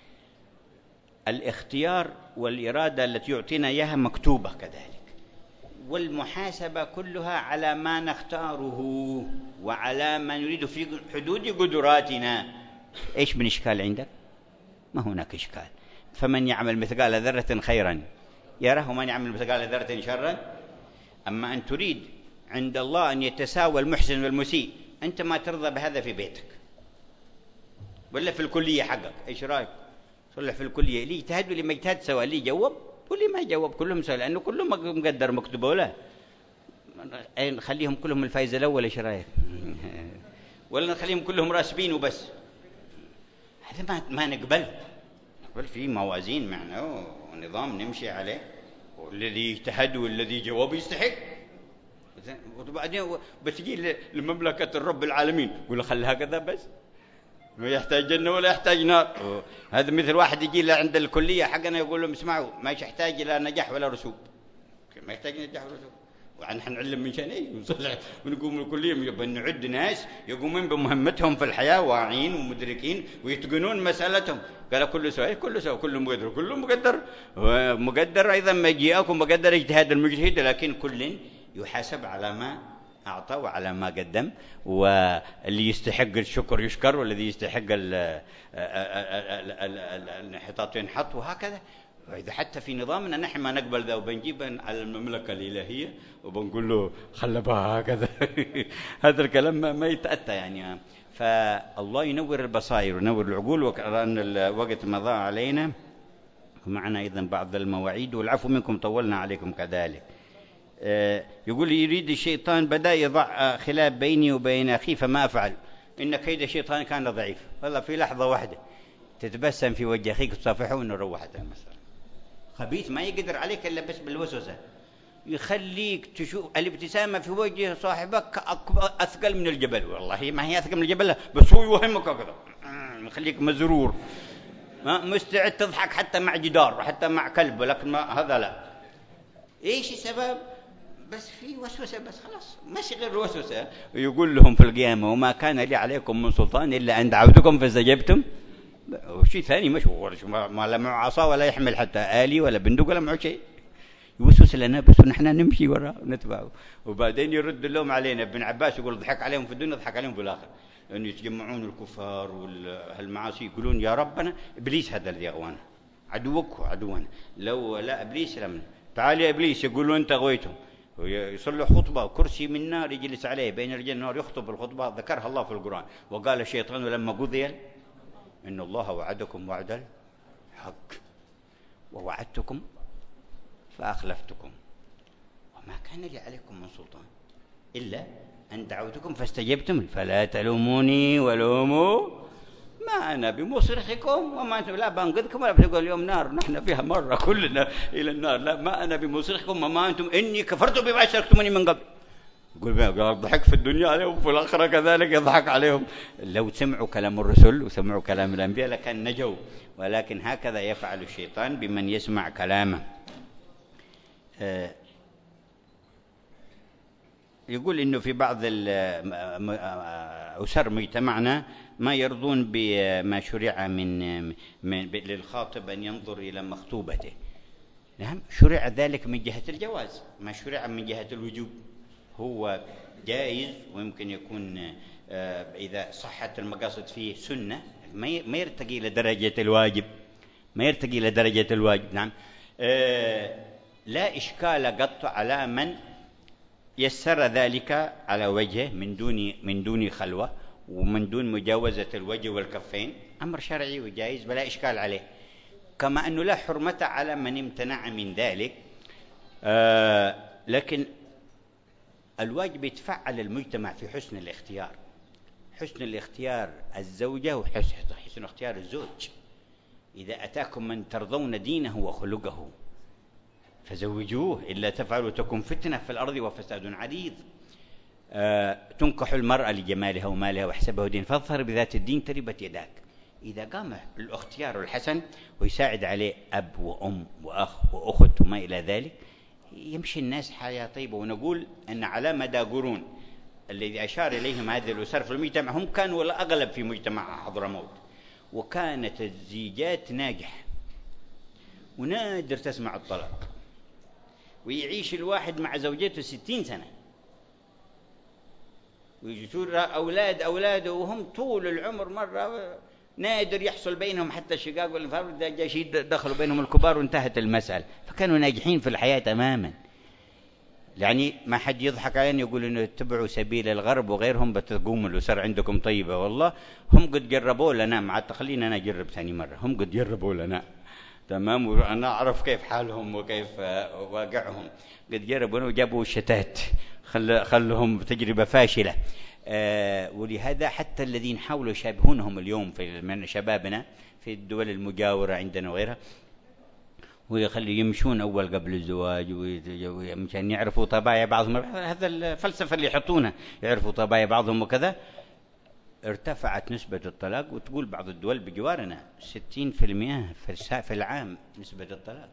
الاختيار والإرادة التي يعطينا إياها مكتوبة كذلك، والمحاسبة كلها على ما نختاره وعلى ما نريد في حدود قدراتنا. إيش من إشكال عندك؟ ما هناك إشكال. فمن يعمل مثقال ذرة خيرا يره، ومن يعمل مثقال ذرة شرا. أما أن تريد عند الله أن يتساوى المحسن والمسيء، أنت ما ترضى بهذا في بيتك ولا في الكلية حقك، إيش رأيك؟ صلح في الكلية، اللي يجتهد واللي ما يجتهد سواء، اللي يجاوب واللي ما يجاوب كلهم سواء، لأنه كلهم مقدر مكتوبه له. نخليهم كلهم الفايز الأول، إيش رأيك؟ ولا نخليهم كلهم راسبين وبس؟ هذا ما ما نقبل. نقبل في موازين معنا ونظام نمشي عليه، والذي يجتهد والذي جاوب يستحق. وبعدين بتجي لمملكة الرب العالمين يقول خلها كذا بس، ما يحتاج جنة ولا يحتاج نار. هذا مثل واحد يجي عند الكلية حقنا يقول لهم اسمعوا ما يحتاج إلى نجاح ولا رسوب، ما يحتاج نجاح ولا رسوب، ونحن نعلم من شان ايه ونصلح ونقوم من الكلية بنعد ناس يقومون بمهمتهم في الحياة واعيين ومدركين ويتقنون مسألتهم. قال كل سوء كل سوء كل مقدر كل مقدر مقدر أيضا مجيئكم مقدر اجتهاد المجتهد، لكن كل يحاسب على ما أعطى وعلى ما قدم، واللي يستحق الشكر يشكر، والذي يستحق الانحطاط ينحط، وهكذا. وإذا حتى في نظامنا نحن ما نقبل ذا وبنجيب على المملكة الإلهية وبنقول له خلبها هكذا. هذا الكلام ما يتأتى يعني. فالله ينور البصائر وينور العقول، وكأن الوقت مضى علينا، ومعنا أيضا بعض المواعيد، والعفو منكم طولنا عليكم كذلك. يقول يريد الشيطان بدأ يضع خلاف بيني وبين أخي فما أفعل، إن كيد الشيطان كان ضعيف. والله في لحظة واحدة تتبسم في وجه أخيك تصافحه وإنه روحت المسألة. خبيث ما يقدر عليك إلا بس بالوسوسة، يخليك تشوف الابتسامة في وجه صاحبك أثقل من الجبل. والله ما هي أثقل من الجبل، بس هو يوهمك كذا، يخليك مزرور، ما مستعد تضحك حتى مع جدار حتى مع كلب، ولكن ما هذا لا. إيش السبب؟ بس في وسوسة، بس خلاص ماشي غير الوسوسة. يقول لهم في القيامة وما كان لي عليكم من سلطان إلا أن دعوتكم فاستجبتم. وشيء ثاني مش ما لا معه عصا ولا يحمل حتى آلي ولا بندق ولا معه شيء، يوسوس لنا بس ونحن نمشي وراه ونتبعه. وبعدين يرد اللوم علينا. ابن عباس يقول ضحك عليهم في الدنيا ضحك عليهم في الآخرة، لأنه يتجمعون الكفار والمعاصي يقولون يا ربنا إبليس هذا الذي أغوانا، عدوك وعدونا، لو لا إبليس لمن تعال يا إبليس، يقولون أنت غويتهم. يصلي خطبة كرسي من نار يجلس عليه بين رجل النار يخطب الخطبة ذكرها الله في القرآن. وقال الشيطان لما قضي إن الله وعدكم وعد الحق ووعدتكم فأخلفتكم وما كان لي عليكم من سلطان إلا أن دعوتكم فاستجبتم فلا تلوموني ولوموا ما أنا بمصرخكم وما أنتم لا بنقذكم ولا بتقول اليوم نار نحن فيها مرة كلنا إلى النار. لا ما أنا بمصرخكم وما أنتم إني كفرت بما أشركتموني من قبل. يقول ضحك في الدنيا عليهم وفي الآخرة كذلك يضحك عليهم. لو سمعوا كلام الرسل وسمعوا كلام الأنبياء لكان نجوا، ولكن هكذا يفعل الشيطان بمن يسمع كلامه. يقول إنه في بعض أسر مجتمعنا ما يرضون بما شرع من, من للخاطب أن ينظر إلى مخطوبته. نعم شرع ذلك من جهة الجواز، ما شرع من جهة الوجوب. هو جائز ويمكن يكون إذا صحت المقاصد فيه سنة، ما يرتقي إلى درجة الواجب، ما يرتقي إلى درجة الواجب. نعم لا إشكال قط على من يسر ذلك على وجهه من دون من دون خلوة ومن دون مجاوزة الوجه والكفين، أمر شرعي وجائز بلا إشكال عليه. كما أنه لا حرمة على من امتنع من ذلك. آه لكن الواجب يتفعل المجتمع في حسن الاختيار، حسن الاختيار الزوجة وحسن اختيار الزوج. إذا أتاكم من ترضون دينه وخلقه فزوجوه إلا تفعلوا تكن فتنة في الأرض وفساد عريض. آه تنكح المرأة لجمالها ومالها وحسبه دين فاظفر بذات الدين تربت يداك. إذا قام الاختيار الحسن ويساعد عليه أب وأم وأخ وأخت وما إلى ذلك يمشي الناس حياة طيبة. ونقول أن على مدى قرون الذي أشار إليهم هذه الأسر في المجتمع هم كانوا الأغلب في مجتمع حضرموت، وكانت الزيجات ناجح ونادر تسمع الطلاق، ويعيش الواحد مع زوجته ستين سنة ويجتور أولاد أولاده وهم طول العمر مرة نادر يحصل بينهم حتى الشقاق والانفراد. جاء شيء دخلوا بينهم الكبار وانتهت المسألة. فكانوا ناجحين في الحياة تماما. يعني ما حد يضحك علينا يقول إنه اتبعوا سبيل الغرب وغيرهم بتقوم الأسر عندكم طيبة. والله هم قد جربوا لنا، مع خلينا أنا أجرب ثاني مرة، هم قد جربوا لنا تمام وأنا أعرف كيف حالهم وكيف واقعهم. قد جربوا وجابوا الشتات خل خلهم تجربة فاشلة. آه ولهذا حتى الذين حاولوا يشابهونهم اليوم في من شبابنا في الدول المجاورة عندنا وغيرها ويخلوا يمشون أول قبل الزواج ومشان يعرفوا طبايع بعضهم. هذا الفلسفة اللي يحطونها يعرفوا طبايع بعضهم وكذا. ارتفعت نسبة الطلاق، وتقول بعض الدول بجوارنا ستين في المئة في العام نسبة الطلاق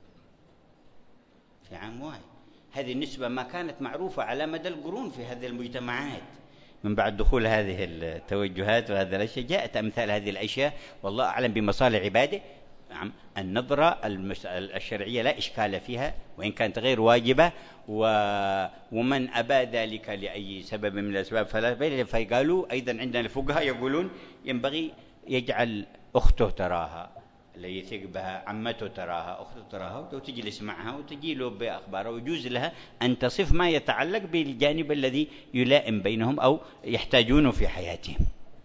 في عام واحد. هذه النسبة ما كانت معروفة على مدى القرون في هذه المجتمعات. من بعد دخول هذه التوجهات وهذه الأشياء جاءت أمثال هذه الأشياء، والله أعلم بمصالح عباده. نعم النظرة الشرعية لا إشكال فيها وإن كانت غير واجبة، ومن أبى ذلك لأي سبب من الأسباب فلا بأس. فقالوا أيضا عندنا الفقهاء يقولون ينبغي يجعل أخته تراها اللي يثق بها، عمته تراها، أخته تراها وتجلس معها وتجي له بأخباره، ويجوز لها أن تصف ما يتعلق بالجانب الذي يلائم بينهم أو يحتاجونه في حياتهم.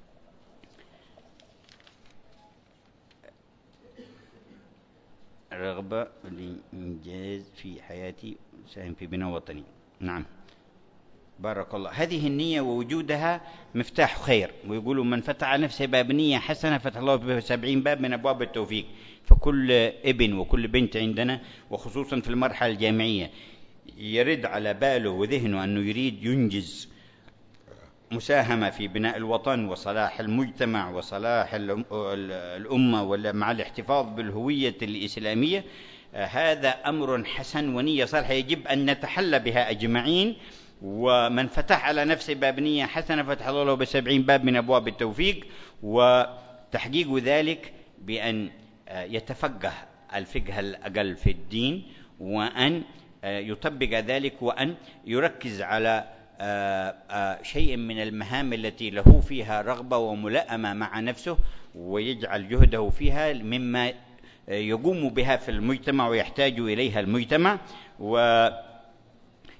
رغبة الإنجاز في حياتي ساهم في بناء وطني. نعم بارك الله. هذه النية ووجودها مفتاح خير. ويقولوا من فتح على نفسه باب نية حسنة فتح الله به سبعين باب من أبواب التوفيق. فكل ابن وكل بنت عندنا وخصوصا في المرحلة الجامعية يرد على باله وذهنه أنه يريد ينجز مساهمة في بناء الوطن وصلاح المجتمع وصلاح الأمة ولا مع الاحتفاظ بالهوية الإسلامية. هذا أمر حسن ونية صالحة يجب أن نتحلى بها أجمعين. ومن فتح على نفسه باب نية حسنة فتح الله له بسبعين باب من أبواب التوفيق. وتحقيق ذلك بأن يتفقه الفقه الأقل في الدين وأن يطبق ذلك وأن يركز على شيء من المهام التي له فيها رغبة وملائمة مع نفسه ويجعل جهده فيها مما يقوم بها في المجتمع ويحتاج إليها المجتمع.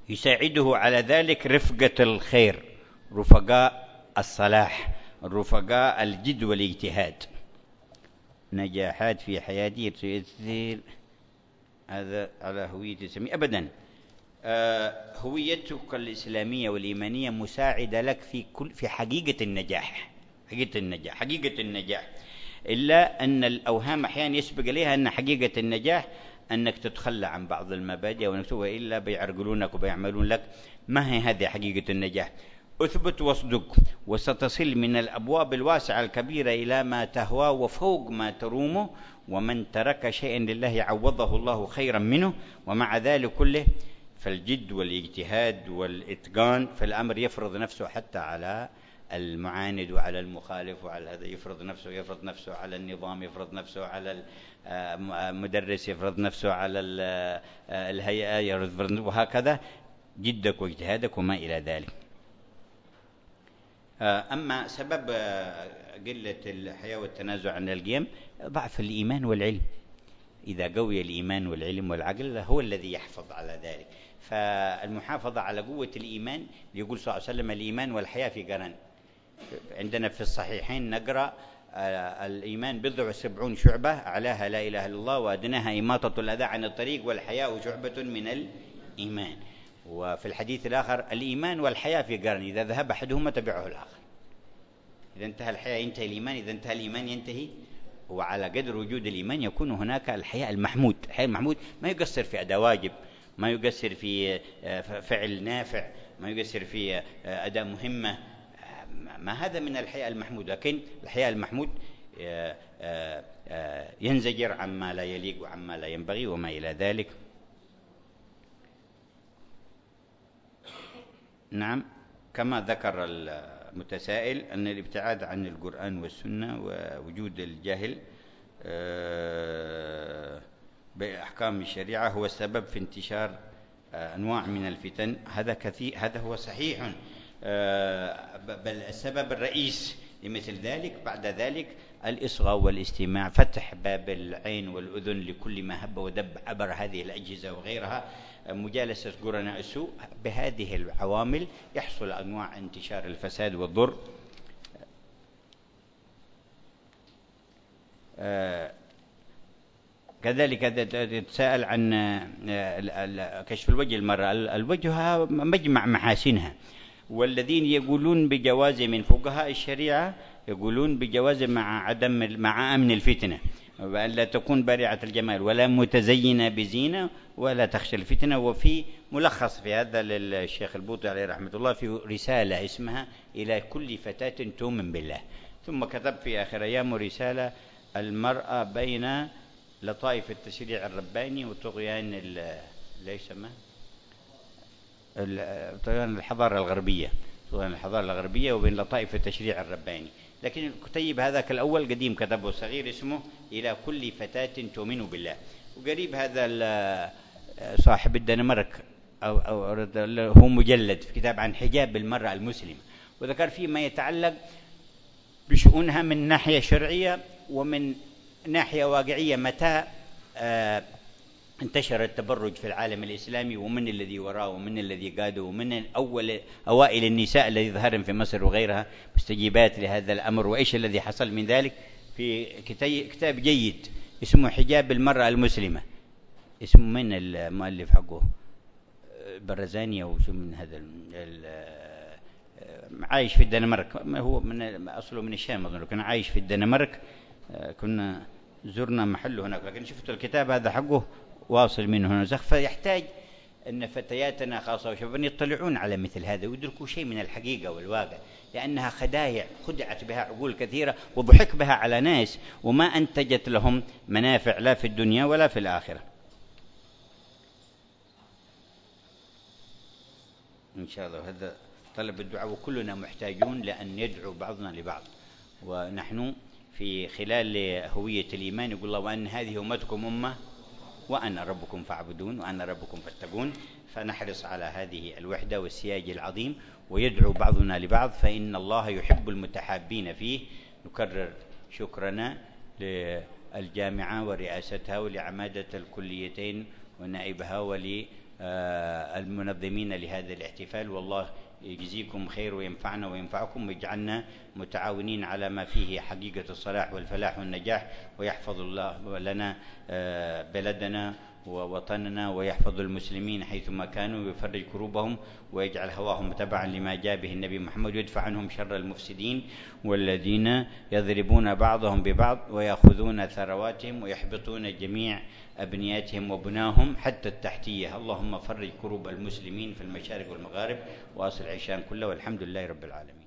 يساعده على ذلك رفقة الخير، رفقاء الصلاح، رفقاء الجد والاجتهاد. نجاحات في حياتي تؤثر هذا على هويتي السامية أبدا. آه هويتك الإسلامية والإيمانية مساعدة لك في كل في حقيقة النجاح، حقيقة النجاح حقيقة النجاح إلا أن الأوهام أحيانا يسبق عليها أن حقيقة النجاح أنك تتخلى عن بعض المبادئ وأنك إلا بيعرقلونك وبيعملون لك. ما هي هذه حقيقة النجاح؟ أثبت واصدق وستصل من الأبواب الواسعة الكبيرة إلى ما تهوى وفوق ما ترومه، ومن ترك شيئا لله عوضه الله خيرا منه. ومع ذلك كله فالجد والاجتهاد والإتقان فالأمر يفرض نفسه حتى على المعاند وعلى المخالف، وعلى هذا يفرض نفسه يفرض نفسه على النظام، يفرض نفسه على المدرس، يفرض نفسه على الهيئة، وهكذا جدك واجتهادك وما إلى ذلك. أما سبب قلة الحياة والتنازع عن القيم ضعف الإيمان والعلم. إذا قوي الإيمان والعلم والعقل هو الذي يحفظ على ذلك. فالمحافظة على قوة الإيمان، يقول صلى الله عليه وسلم الإيمان والحياة في قرن. عندنا في الصحيحين نقرأ الإيمان بضع وسبعون شعبة، أعلاها لا إله إلا الله وأدناها إماطة الأذى عن الطريق والحياء شعبة من الإيمان. وفي الحديث الآخر الإيمان والحياة في قرن، إذا ذهب أحدهما تبعه الآخر. إذا انتهى الحياة ينتهي الإيمان، إذا انتهى الإيمان ينتهي. وعلى قدر وجود الإيمان يكون هناك الحياء المحمود. الحياء المحمود ما يقصر في أداء واجب، ما يقصر في فعل نافع، ما يقصر في أداء مهمة. ما هذا من الحياء المحمود. لكن الحياء المحمود ينزجر عما لا يليق وعما لا ينبغي وما إلى ذلك. نعم، كما ذكر المتسائل أن الابتعاد عن القرآن والسنة ووجود الجهل بأحكام الشريعة هو السبب في انتشار أنواع من الفتن. هذا كثير، هذا هو صحيح، بل السبب الرئيس لمثل ذلك. بعد ذلك الإصغاء والاستماع، فتح باب العين والأذن لكل ما هب ودب عبر هذه الأجهزة وغيرها، مجالسة قرناء السوء. بهذه العوامل يحصل أنواع انتشار الفساد والضر. آه كذلك تتساءل عن كشف الوجه المرأة. الوجه مجمع محاسنها، والذين يقولون بجواز من فقهاء الشريعة يقولون بجواز مع عدم مع أمن الفتنة، وأن لا تكون بارعة الجمال ولا متزينة بزينة ولا تخشى الفتنة. وفي ملخص في هذا للشيخ البوطي عليه رحمة الله في رسالة اسمها إلى كل فتاة تؤمن بالله. ثم كتب في آخر أيامه رسالة المرأة بين لطائف التشريع الرباني وطغيان لا يسمى طغيان الحضارة الغربية، طغيان الحضارة الغربية وبين لطائف التشريع الرباني. لكن الكتيب هذاك الأول قديم كتبه صغير اسمه إلى كل فتاة تؤمن بالله. وقريب هذا صاحب الدنمارك أو, أو هو مجلد في كتاب عن حجاب المرأة المسلمة، وذكر فيه ما يتعلق بشؤونها من ناحية شرعية ومن ناحية واقعية. متى آه انتشر التبرج في العالم الإسلامي، ومن الذي وراه ومن الذي قاده، ومن أول أوائل النساء الذي ظهرن في مصر وغيرها مستجيبات لهذا الأمر، وإيش الذي حصل من ذلك. في كتاب جيد اسمه حجاب المرأة المسلمة. اسمه من المؤلف حقه؟ برزاني أو شو من هذا، عايش في الدنمارك. هو من أصله من الشام أظن، كان عايش في الدنمارك. كنا زرنا محله هناك، لكن شفت الكتاب هذا حقه واصل منه هنا زخ. فيحتاج أن فتياتنا خاصة وشبابنا يطلعون على مثل هذا ويدركوا شيء من الحقيقة والواقع، لأنها خدايع خدعت بها عقول كثيرة وضحك بها على ناس وما أنتجت لهم منافع لا في الدنيا ولا في الآخرة. إن شاء الله هذا طلب الدعاء، وكلنا محتاجون لأن يدعو بعضنا لبعض. ونحن في خلال هوية الإيمان يقول الله وأن هذه أمتكم أمة وأنا ربكم فاعبدون وأنا ربكم فاتقون. فنحرص على هذه الوحدة والسياج العظيم ويدعو بعضنا لبعض، فإن الله يحب المتحابين فيه. نكرر شكرنا للجامعة ورئاستها ولعمادة الكليتين ونائبها ولي المنظمين لهذا الاحتفال، والله يجزيكم خير وينفعنا وينفعكم ويجعلنا متعاونين على ما فيه حقيقة الصلاح والفلاح والنجاح، ويحفظ الله لنا بلدنا ووطننا، ويحفظ المسلمين حيثما كانوا، ويفرج كروبهم، ويجعل هواهم تبعا لما جاء به النبي محمد، ويدفع عنهم شر المفسدين والذين يضربون بعضهم ببعض ويأخذون ثرواتهم ويحبطون جميع أبنياتهم وبناهم حتى التحتية. اللهم فرج كروب المسلمين في المشارق والمغارب وأصل العشان كله، والحمد لله رب العالمين.